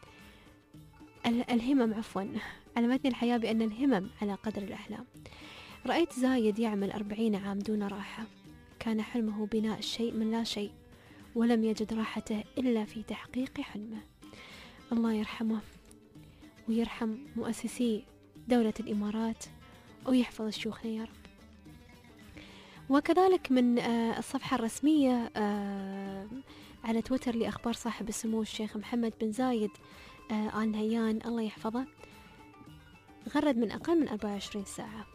الهمم عفوا علمتني الحياة بأن الهمم على قدر الأحلام. رأيت زايد يعمل أربعين عام دون راحة، كان حلمه بناء الشيء من لا شيء، ولم يجد راحته إلا في تحقيق حلمه. الله يرحمه ويرحم مؤسسي دولة الإمارات ويحفظ شيوخنا يا رب. وكذلك من الصفحة الرسمية على تويتر لأخبار صاحب السمو الشيخ محمد بن زايد آه آل نهيان الله يحفظه غرد من أقل من أربعة وعشرين ساعة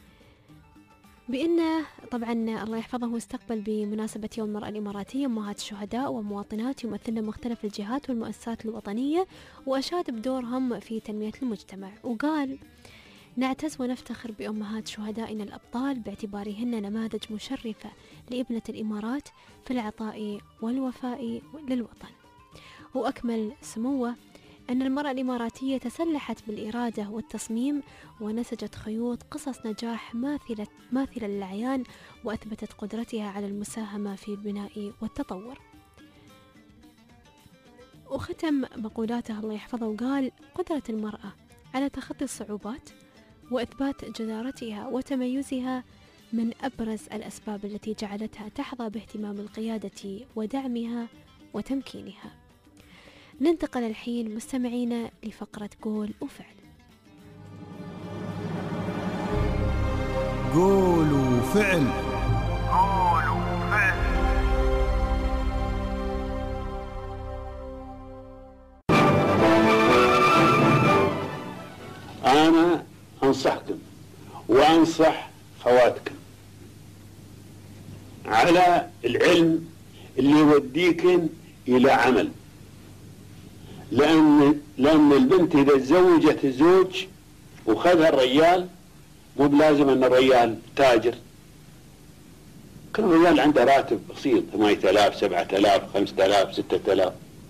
بأنه طبعا الله يحفظه هو استقبل بمناسبة يوم المرأة الإماراتية أمهات الشهداء ومواطنات يمثلن مختلف الجهات والمؤسسات الوطنية، وأشاد بدورهم في تنمية المجتمع، وقال: نعتز ونفتخر بأمهات شهدائنا الأبطال باعتبارهن نماذج مشرفة لابنة الإمارات في العطاء والوفاء للوطن. وأكمل سموه أن المرأة الإماراتية تسلحت بالإرادة والتصميم ونسجت خيوط قصص نجاح ماثلة, ماثلة للعيان، وأثبتت قدرتها على المساهمة في البناء والتطور. وختم مقولاته الله يحفظه وقال: قدرة المرأة على تخطي الصعوبات وإثبات جدارتها وتميزها من أبرز الأسباب التي جعلتها تحظى باهتمام القيادة ودعمها وتمكينها. ننتقل الحين مستمعينا لفقرة قول وفعل. قول وفعل. قول وفعل. أنا أنصحكم وأنصح خواتكم على العلم اللي يوديكن إلى عمل، لأن لأن البنت إذا تزوجت زوج وخذها الرجال مو بلازم أن الرجال تاجر. كل رجال عنده راتب بسيط ثمانية آلاف سبعة آلاف خمسة آلاف ستة آلاف.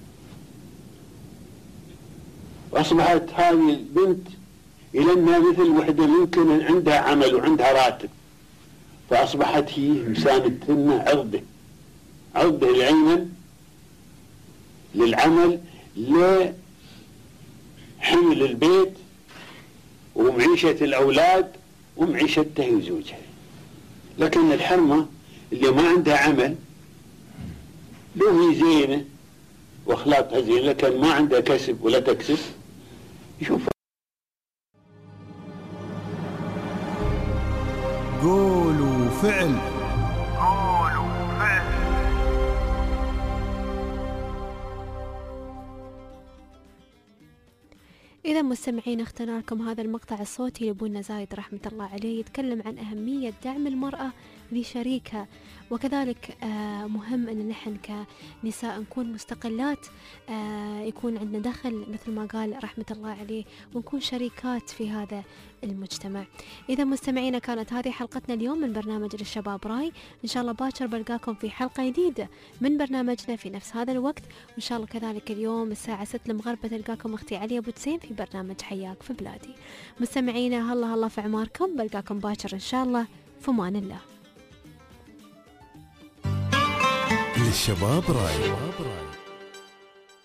وأصبحت هذه البنت إلى أنها مثل وحدة ممكن عندها عمل وعندها راتب، فأصبحت هي مساندتنا عرضة عرضة العيمن للعمل لحمل البيت ومعيشة الأولاد ومعيشتها وزوجها. لكن الحرمة اللي ما عندها عمل لو هي زينة وأخلاقها زينة لكن ما عندها كسب ولا تكسب، يشوف. قول وفعل. قول وفعل. إذا مستمعين اخترنا لكم هذا المقطع الصوتي لأبونا زايد رحمة الله عليه، يتكلم عن أهمية دعم المرأة لشريكها، وكذلك آه مهم أن نحن كنساء نكون مستقلات، آه يكون عندنا دخل مثل ما قال رحمة الله عليه، ونكون شريكات في هذا المجتمع. إذا مستمعينا كانت هذه حلقتنا اليوم من برنامج للشباب راي، إن شاء الله باكر بلقاكم في حلقة جديدة من برنامجنا في نفس هذا الوقت، وإن شاء الله كذلك اليوم الساعة ستة المغربة تلقاكم أختي علي أبو تسيم في برنامج حياك في بلادي. مستمعينا هلا هلا في عماركم، بلقاكم باكر إن شاء الله، في أمان الله. للشباب راي.